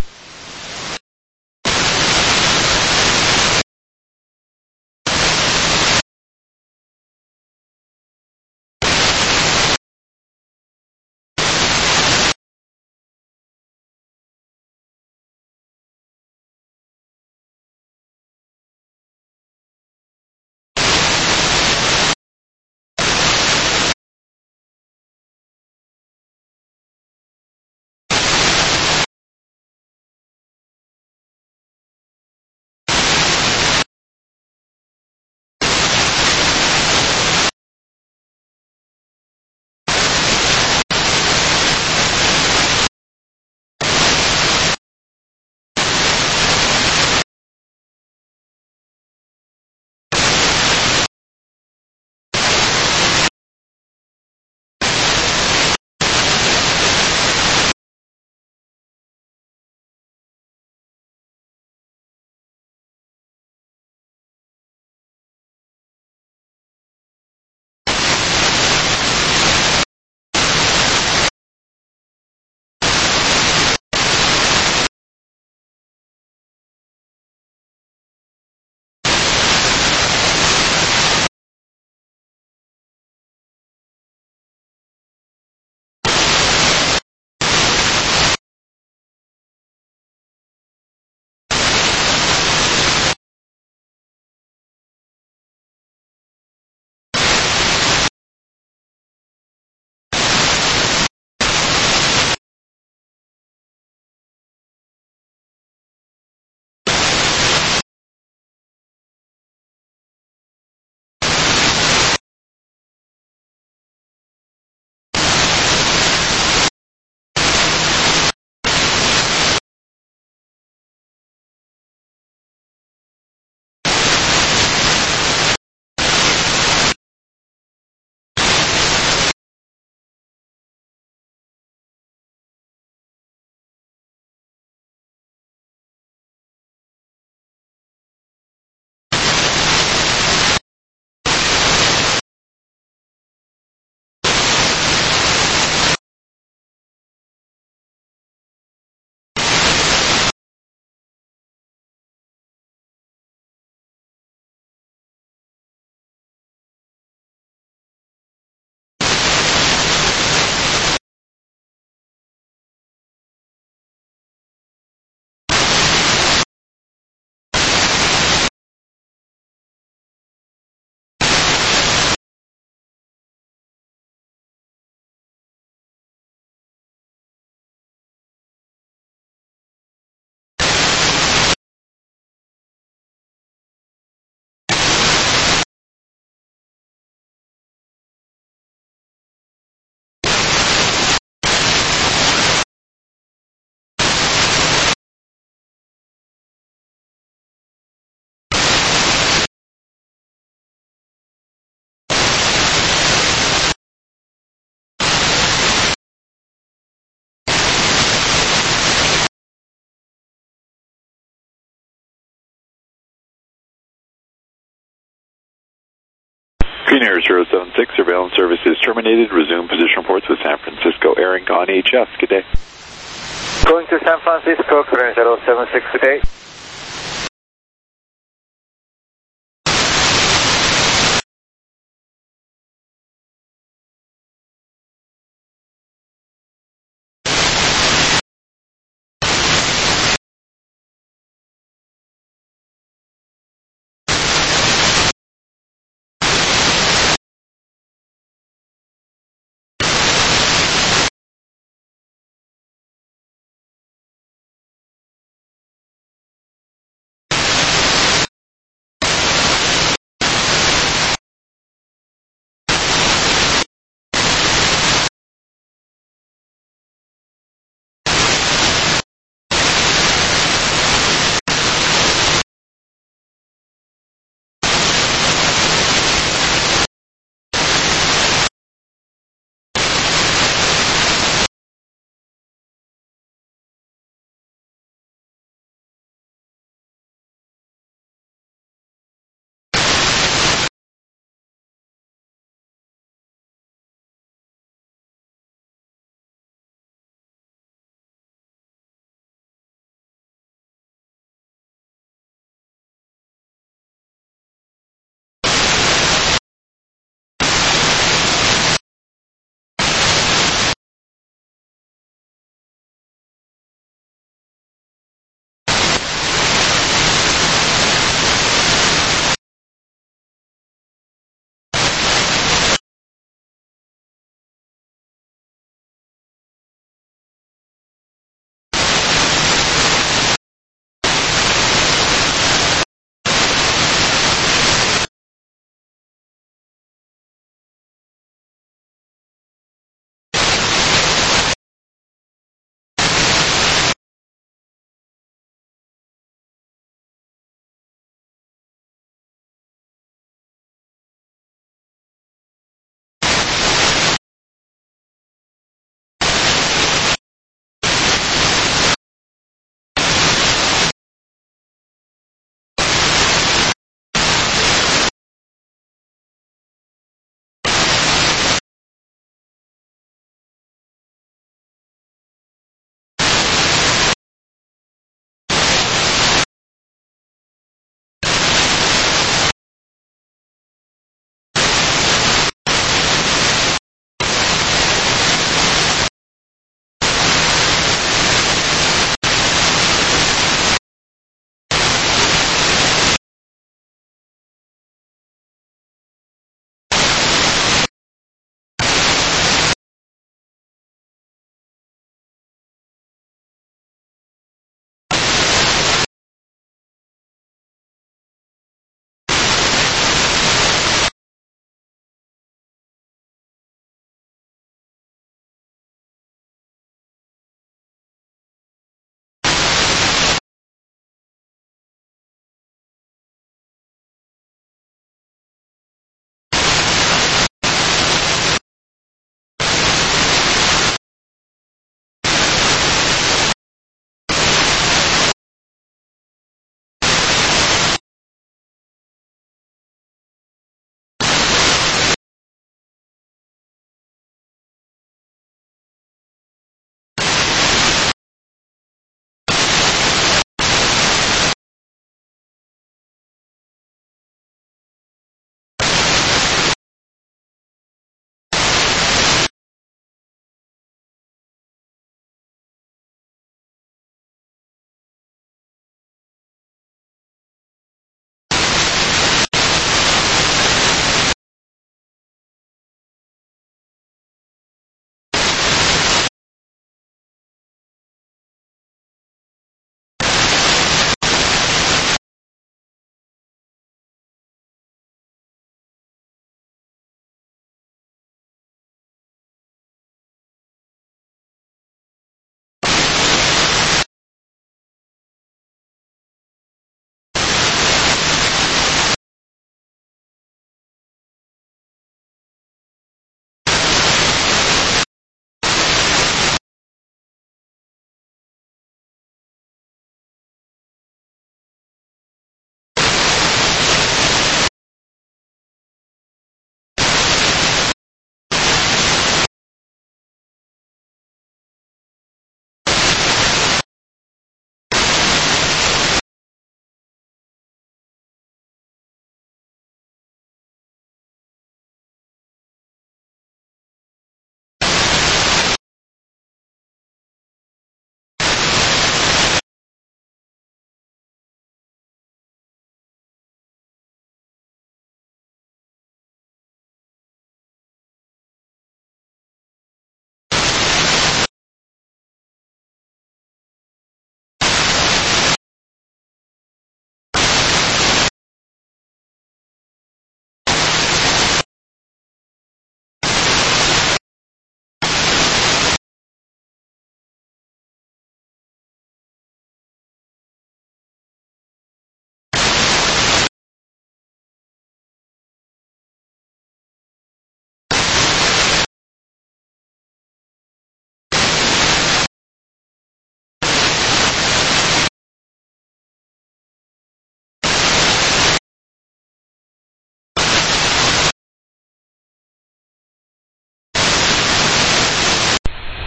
S1: Green Air zero seven six, surveillance service is terminated. Resume position reports with San Francisco Airing on H F. Good day.
S9: Going to San Francisco, Korean zero seven six, good day.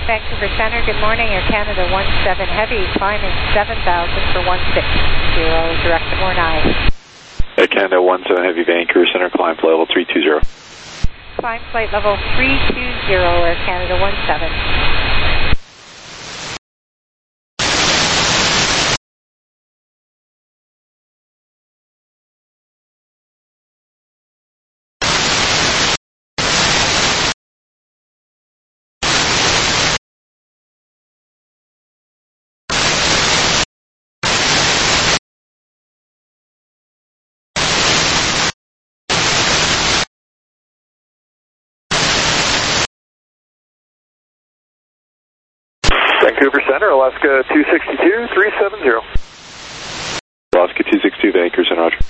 S10: Vancouver Center, good morning. Air Canada one seven Heavy, climbing seven thousand for one six zero, direct to Mornai.
S1: Air Canada one seven Heavy, Vancouver Center, climb flight level three two zero.
S10: Climb flight level three two zero, Air Canada one seven.
S3: Vancouver Center, Alaska two sixty-two, three seven zero.
S1: Alaska two sixty-two, Vancouver Center, roger.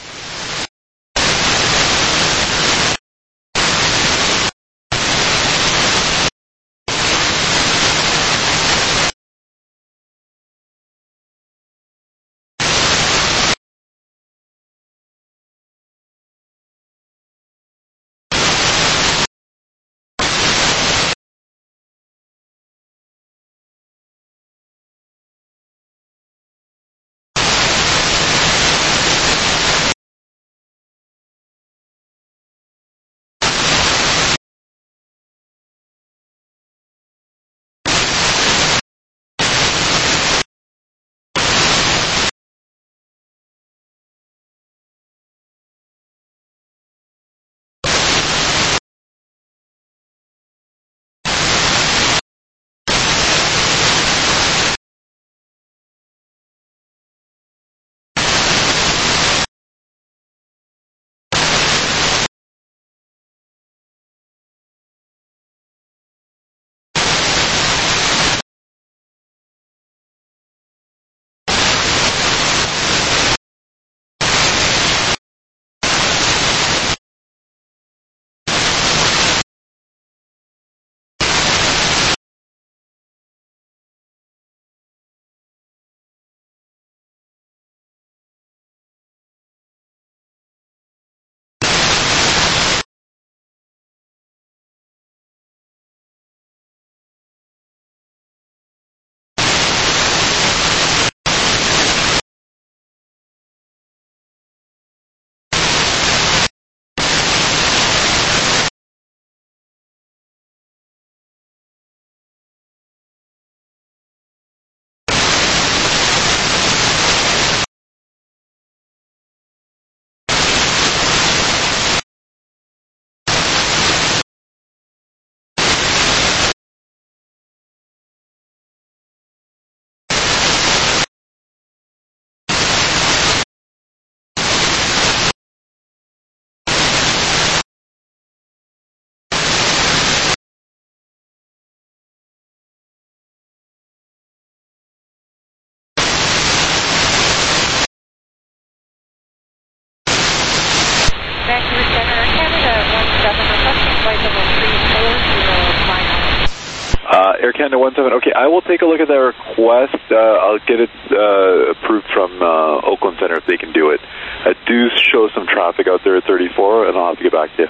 S10: Vancouver Center, Air Canada one seven, requesting flight level three four zero, climb out.
S1: Uh, Air Canada one seven, okay, I will take a look at that request. Uh, I'll get it uh, approved from uh, Oakland Center if they can do it. I do show some traffic out there at thirty-four, and I'll have to get back to you.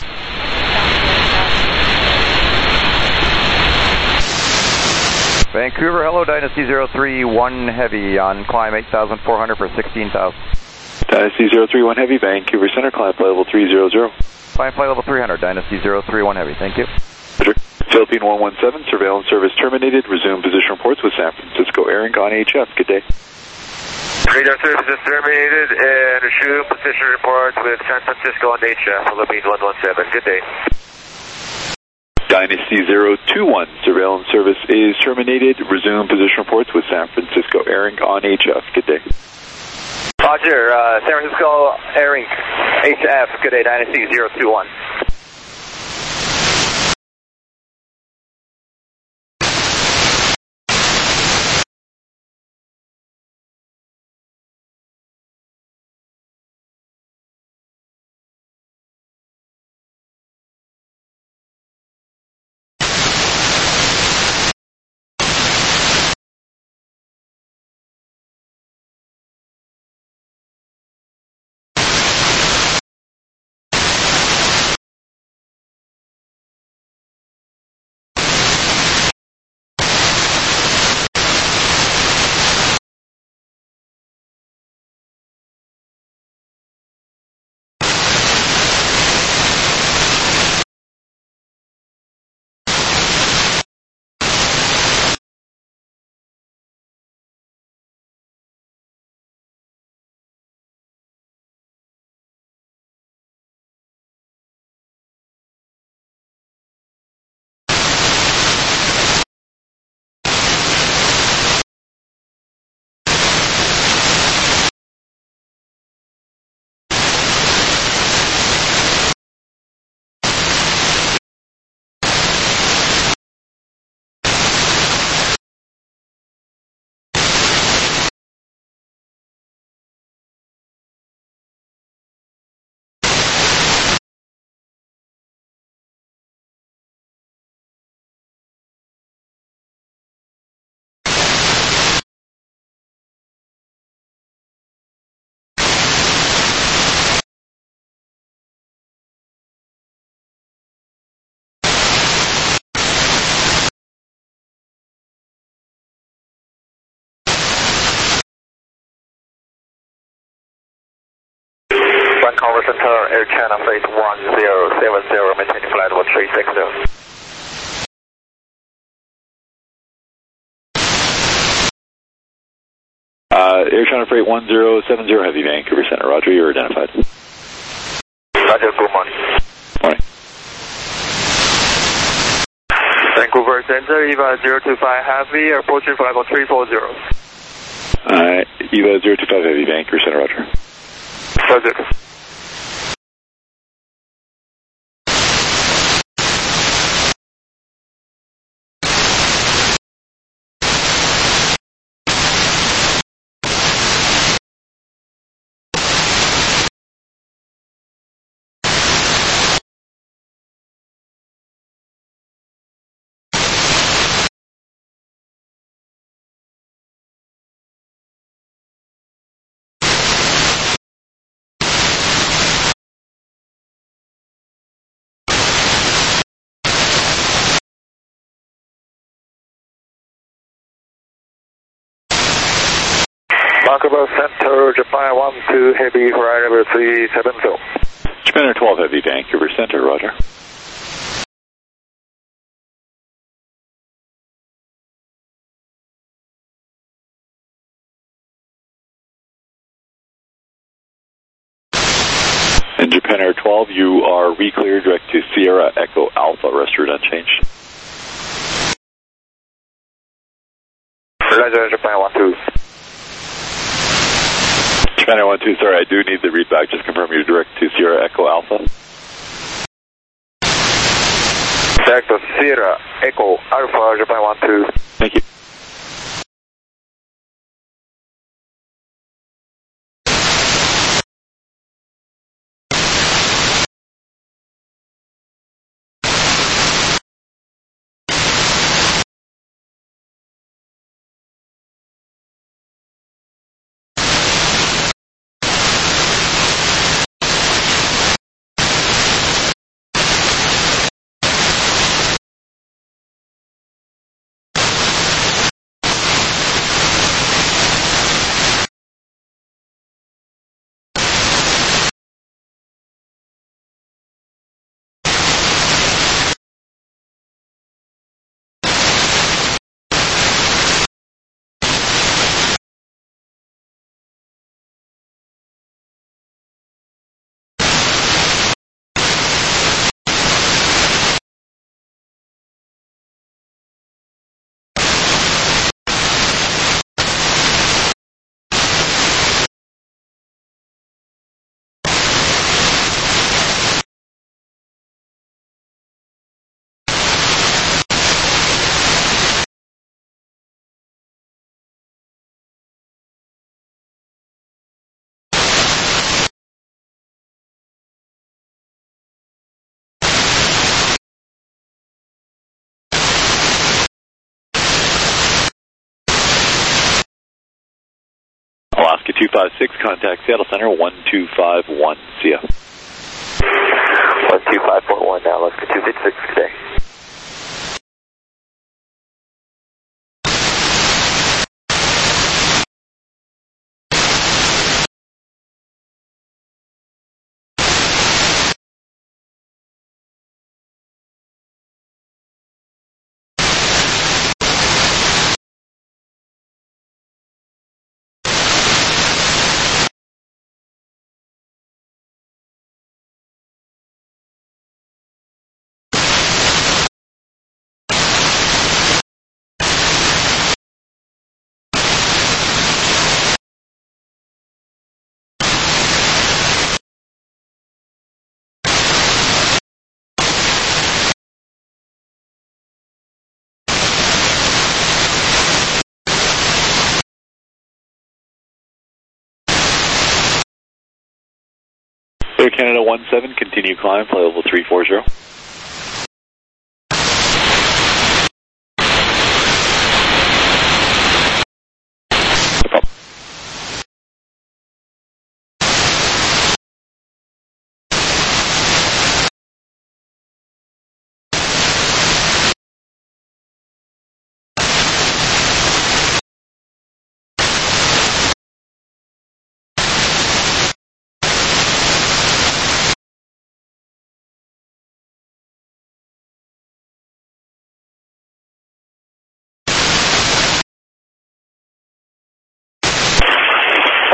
S11: Vancouver, hello, Dynasty zero three one Heavy on climb eight thousand four hundred for sixteen thousand.
S1: Dynasty zero three one Heavy, Vancouver Center, climb flight level three hundred.
S11: Climb flight level three hundred, Dynasty zero three one Heavy, thank you.
S1: Roger. Philippine one one seven, surveillance service terminated. Resume position reports with San Francisco Air Inc on H F. Good day.
S4: Radar service is terminated and resume position reports with San Francisco on H F, Philippine one one seven. Good day.
S1: Dynasty zero two one, surveillance service is terminated. Resume position reports with San Francisco Air Inc on H F. Good day.
S6: Roger, uh, San Francisco Air Inc, H F. Good day, Dynasty zero two one.
S9: Vancouver Center, Air China Flight one zero seven zero, maintaining flight level three six zero.
S1: Uh, Air China Freight one zero seven zero Heavy, Vancouver Center. Roger, you're identified.
S9: Roger, good morning.
S1: Morning.
S6: Vancouver Center, EVA zero two five Heavy, approaching flight level three four zero.
S1: Uh, EVA zero two five Heavy, Vancouver Center. Roger.
S6: Roger.
S9: Vancouver Center, Japan one two Heavy, flight level three seven zero.
S1: Japan Air twelve Heavy, Vancouver Center. Roger. In Japan Air twelve, you are re-cleared direct to Sierra Echo Alpha, rest route unchanged.
S9: Roger, Japan one two.
S1: Japan Air one two, sorry, I do need the read back. Just confirm you're direct to Sierra Echo Alpha.
S9: Direct to Sierra Echo Alpha, Japan one two.
S1: Thank you. Alaska two five six, contact Seattle Center one two five one. See ya.
S9: one two five four one, Alaska two six six, today.
S1: Air Canada one seven, continue climb, flight level three four zero. No problem.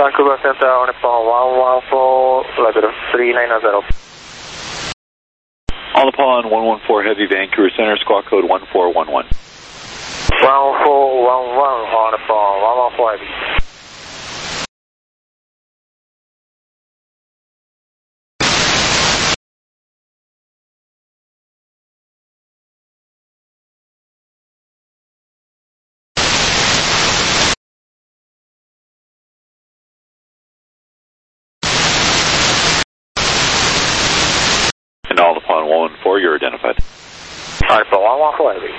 S9: Vancouver Center on a Paul one one four, level three nine zero.
S1: On the Pawn one one four Heavy, Vancouver Center, squawk code one four one one.
S9: one four one one on the Paul one one four Heavy.
S1: And all upon one one four, you're identified.
S9: Alpha one one four Heavy.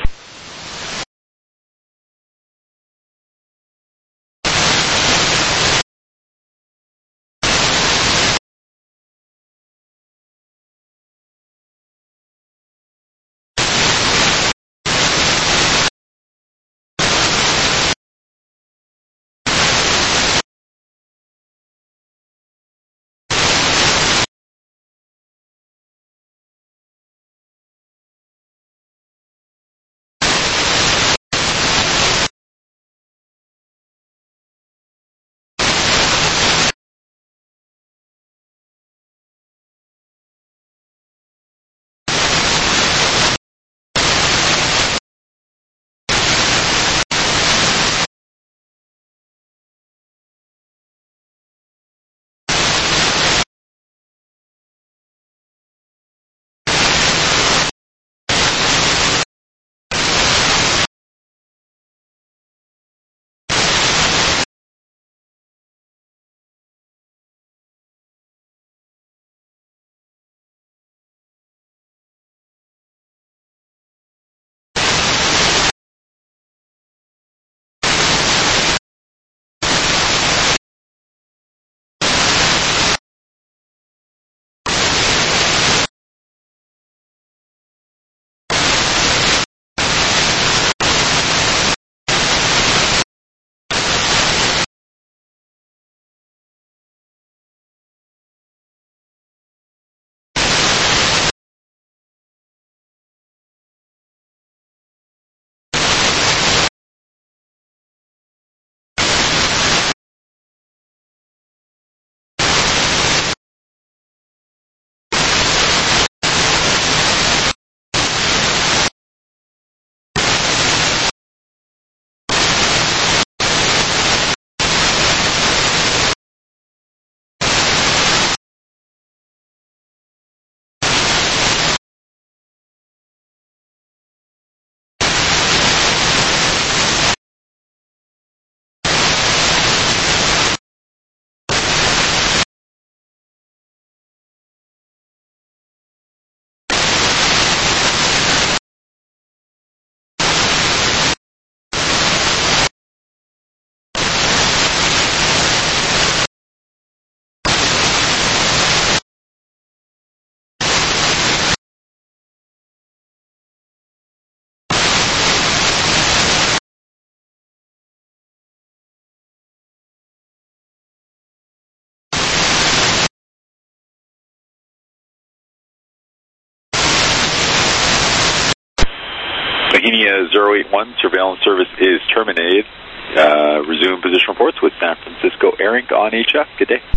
S1: Lahinia zero eight one, surveillance service is terminated. Uh, resume position reports with San Francisco Airink on H F. Good day.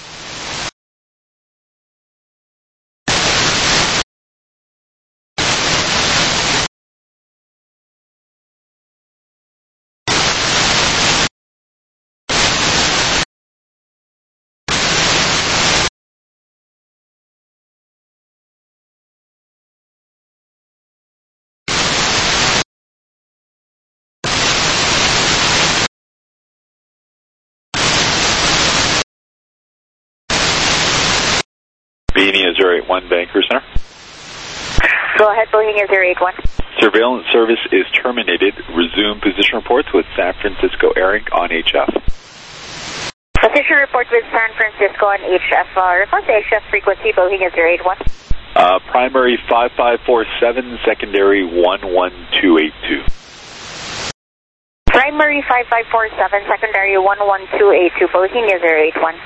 S1: Lahinia zero eight one, Vancouver Center.
S2: Go ahead, Lahinia zero eight one.
S1: Surveillance service is terminated. Resume position reports with San Francisco Airink on H F.
S2: Position report with San Francisco on H F. Uh, report to H F frequency, Lahinia zero eight one.
S1: Uh, primary five five four seven, secondary one one two eight two.
S2: Primary five five four seven, secondary one one two eight two, Lahinia zero eight one.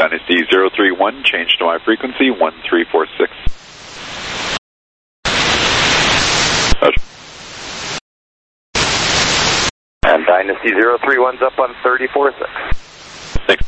S1: Dynasty zero three one, change to my frequency, one three four six.
S11: And Dynasty zero three one's up on thirty-four six.
S1: Thanks.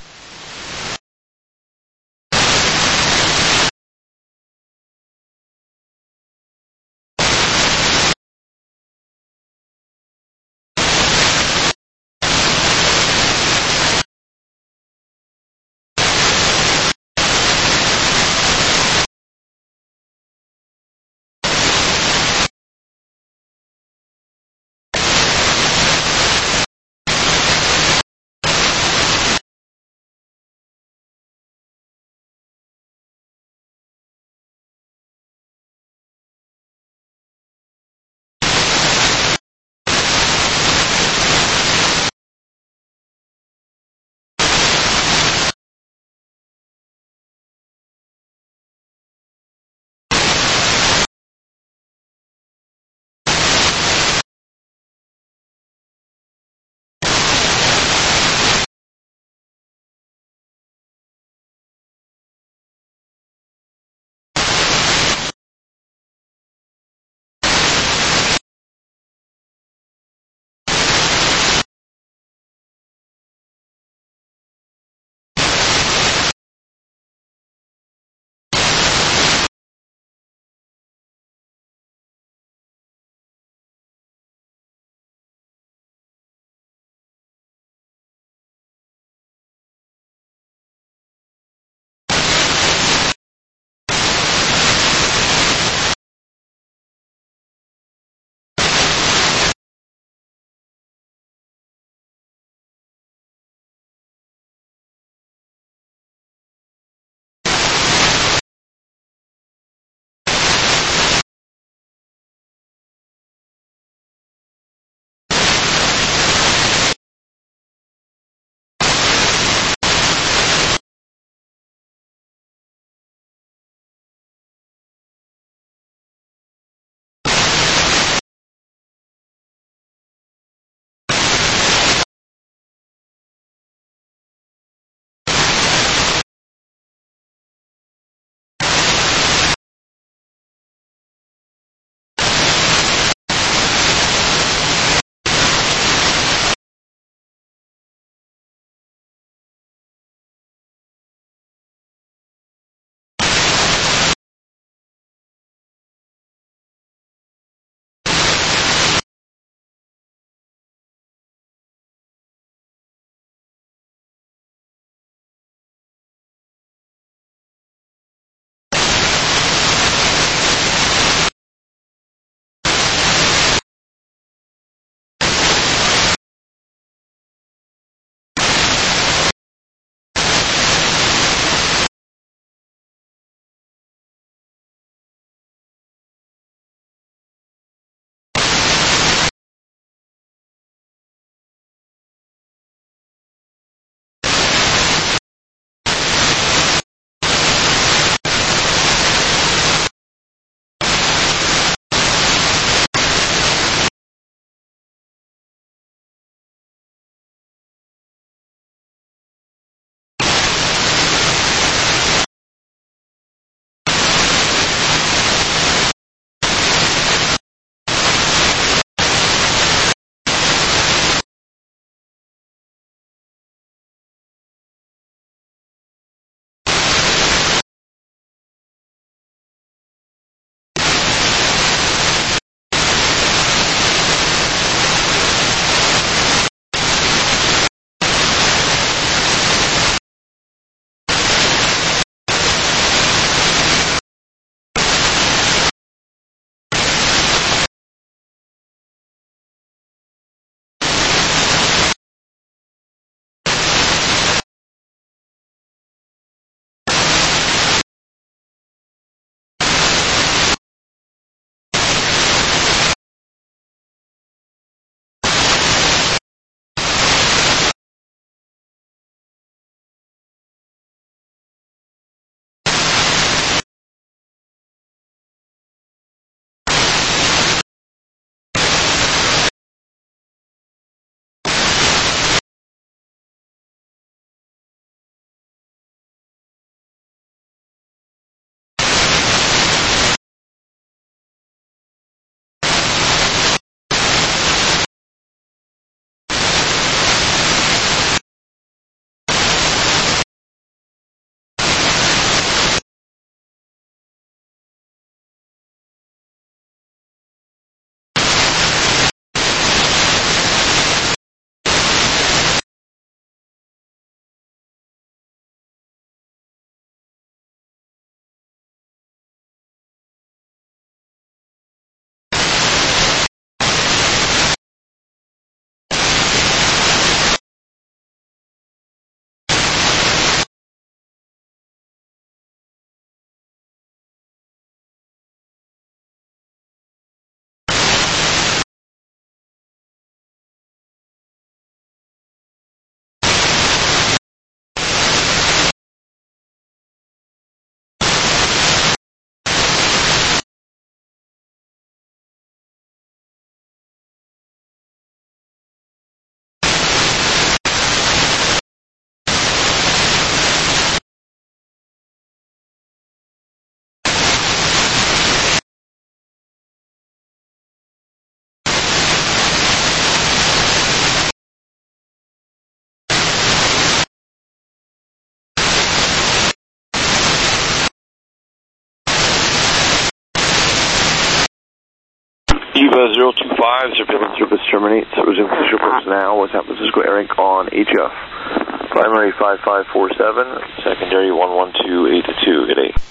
S12: EVA zero two five, surveillance service terminates. Resume official approach now with San Francisco Eric on H F. Primary five five four seven, secondary one one two eight two. Good day.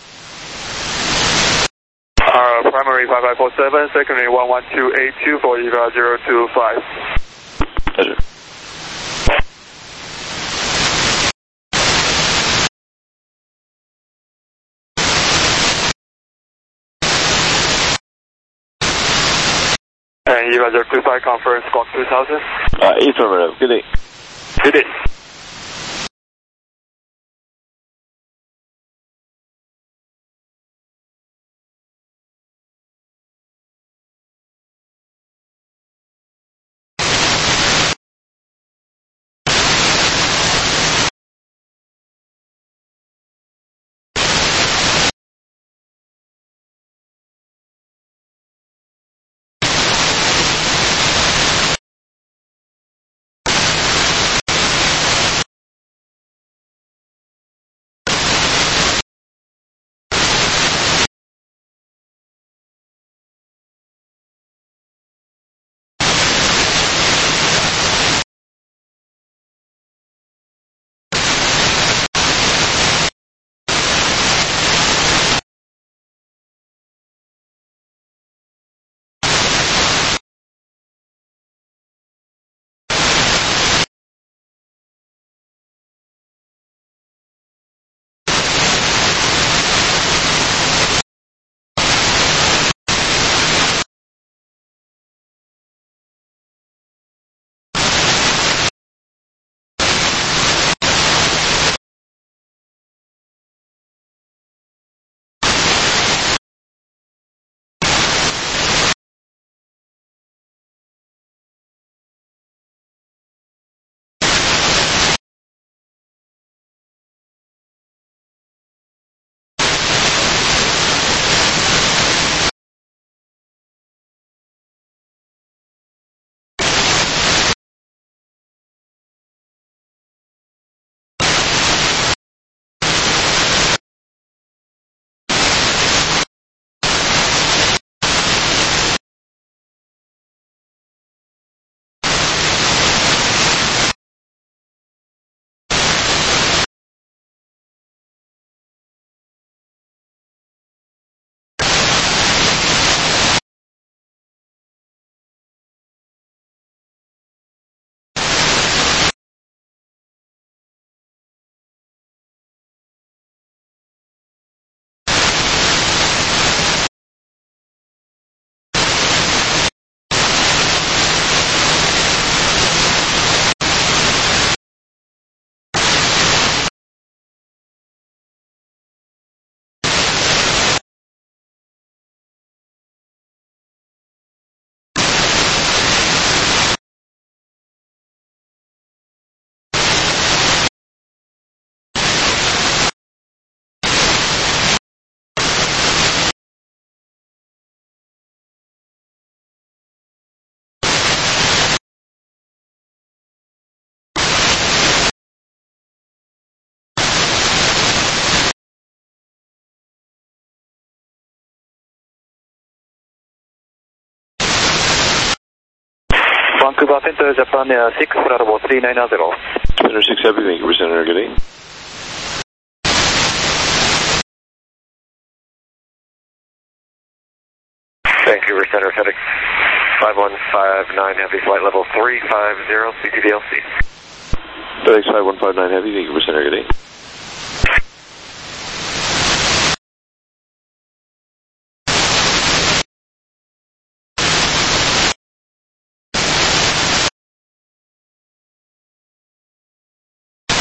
S6: Uh, primary five five four seven, secondary one one two eight two for EVA zero two five.
S12: Pleasure.
S6: And EVA zero two five, conference squawk two thousand.
S12: Uh, affirmative. Good day.
S6: Good day.
S13: Vancouver Center, Japan Air six, flight level three nine zero.
S12: Center six Heavy, thank you for Center, good day.
S4: Vancouver Center, FedEx five one five nine Heavy, flight level three five zero, C T D L C.
S12: FedEx five one five nine Heavy, thank you for Center, good day.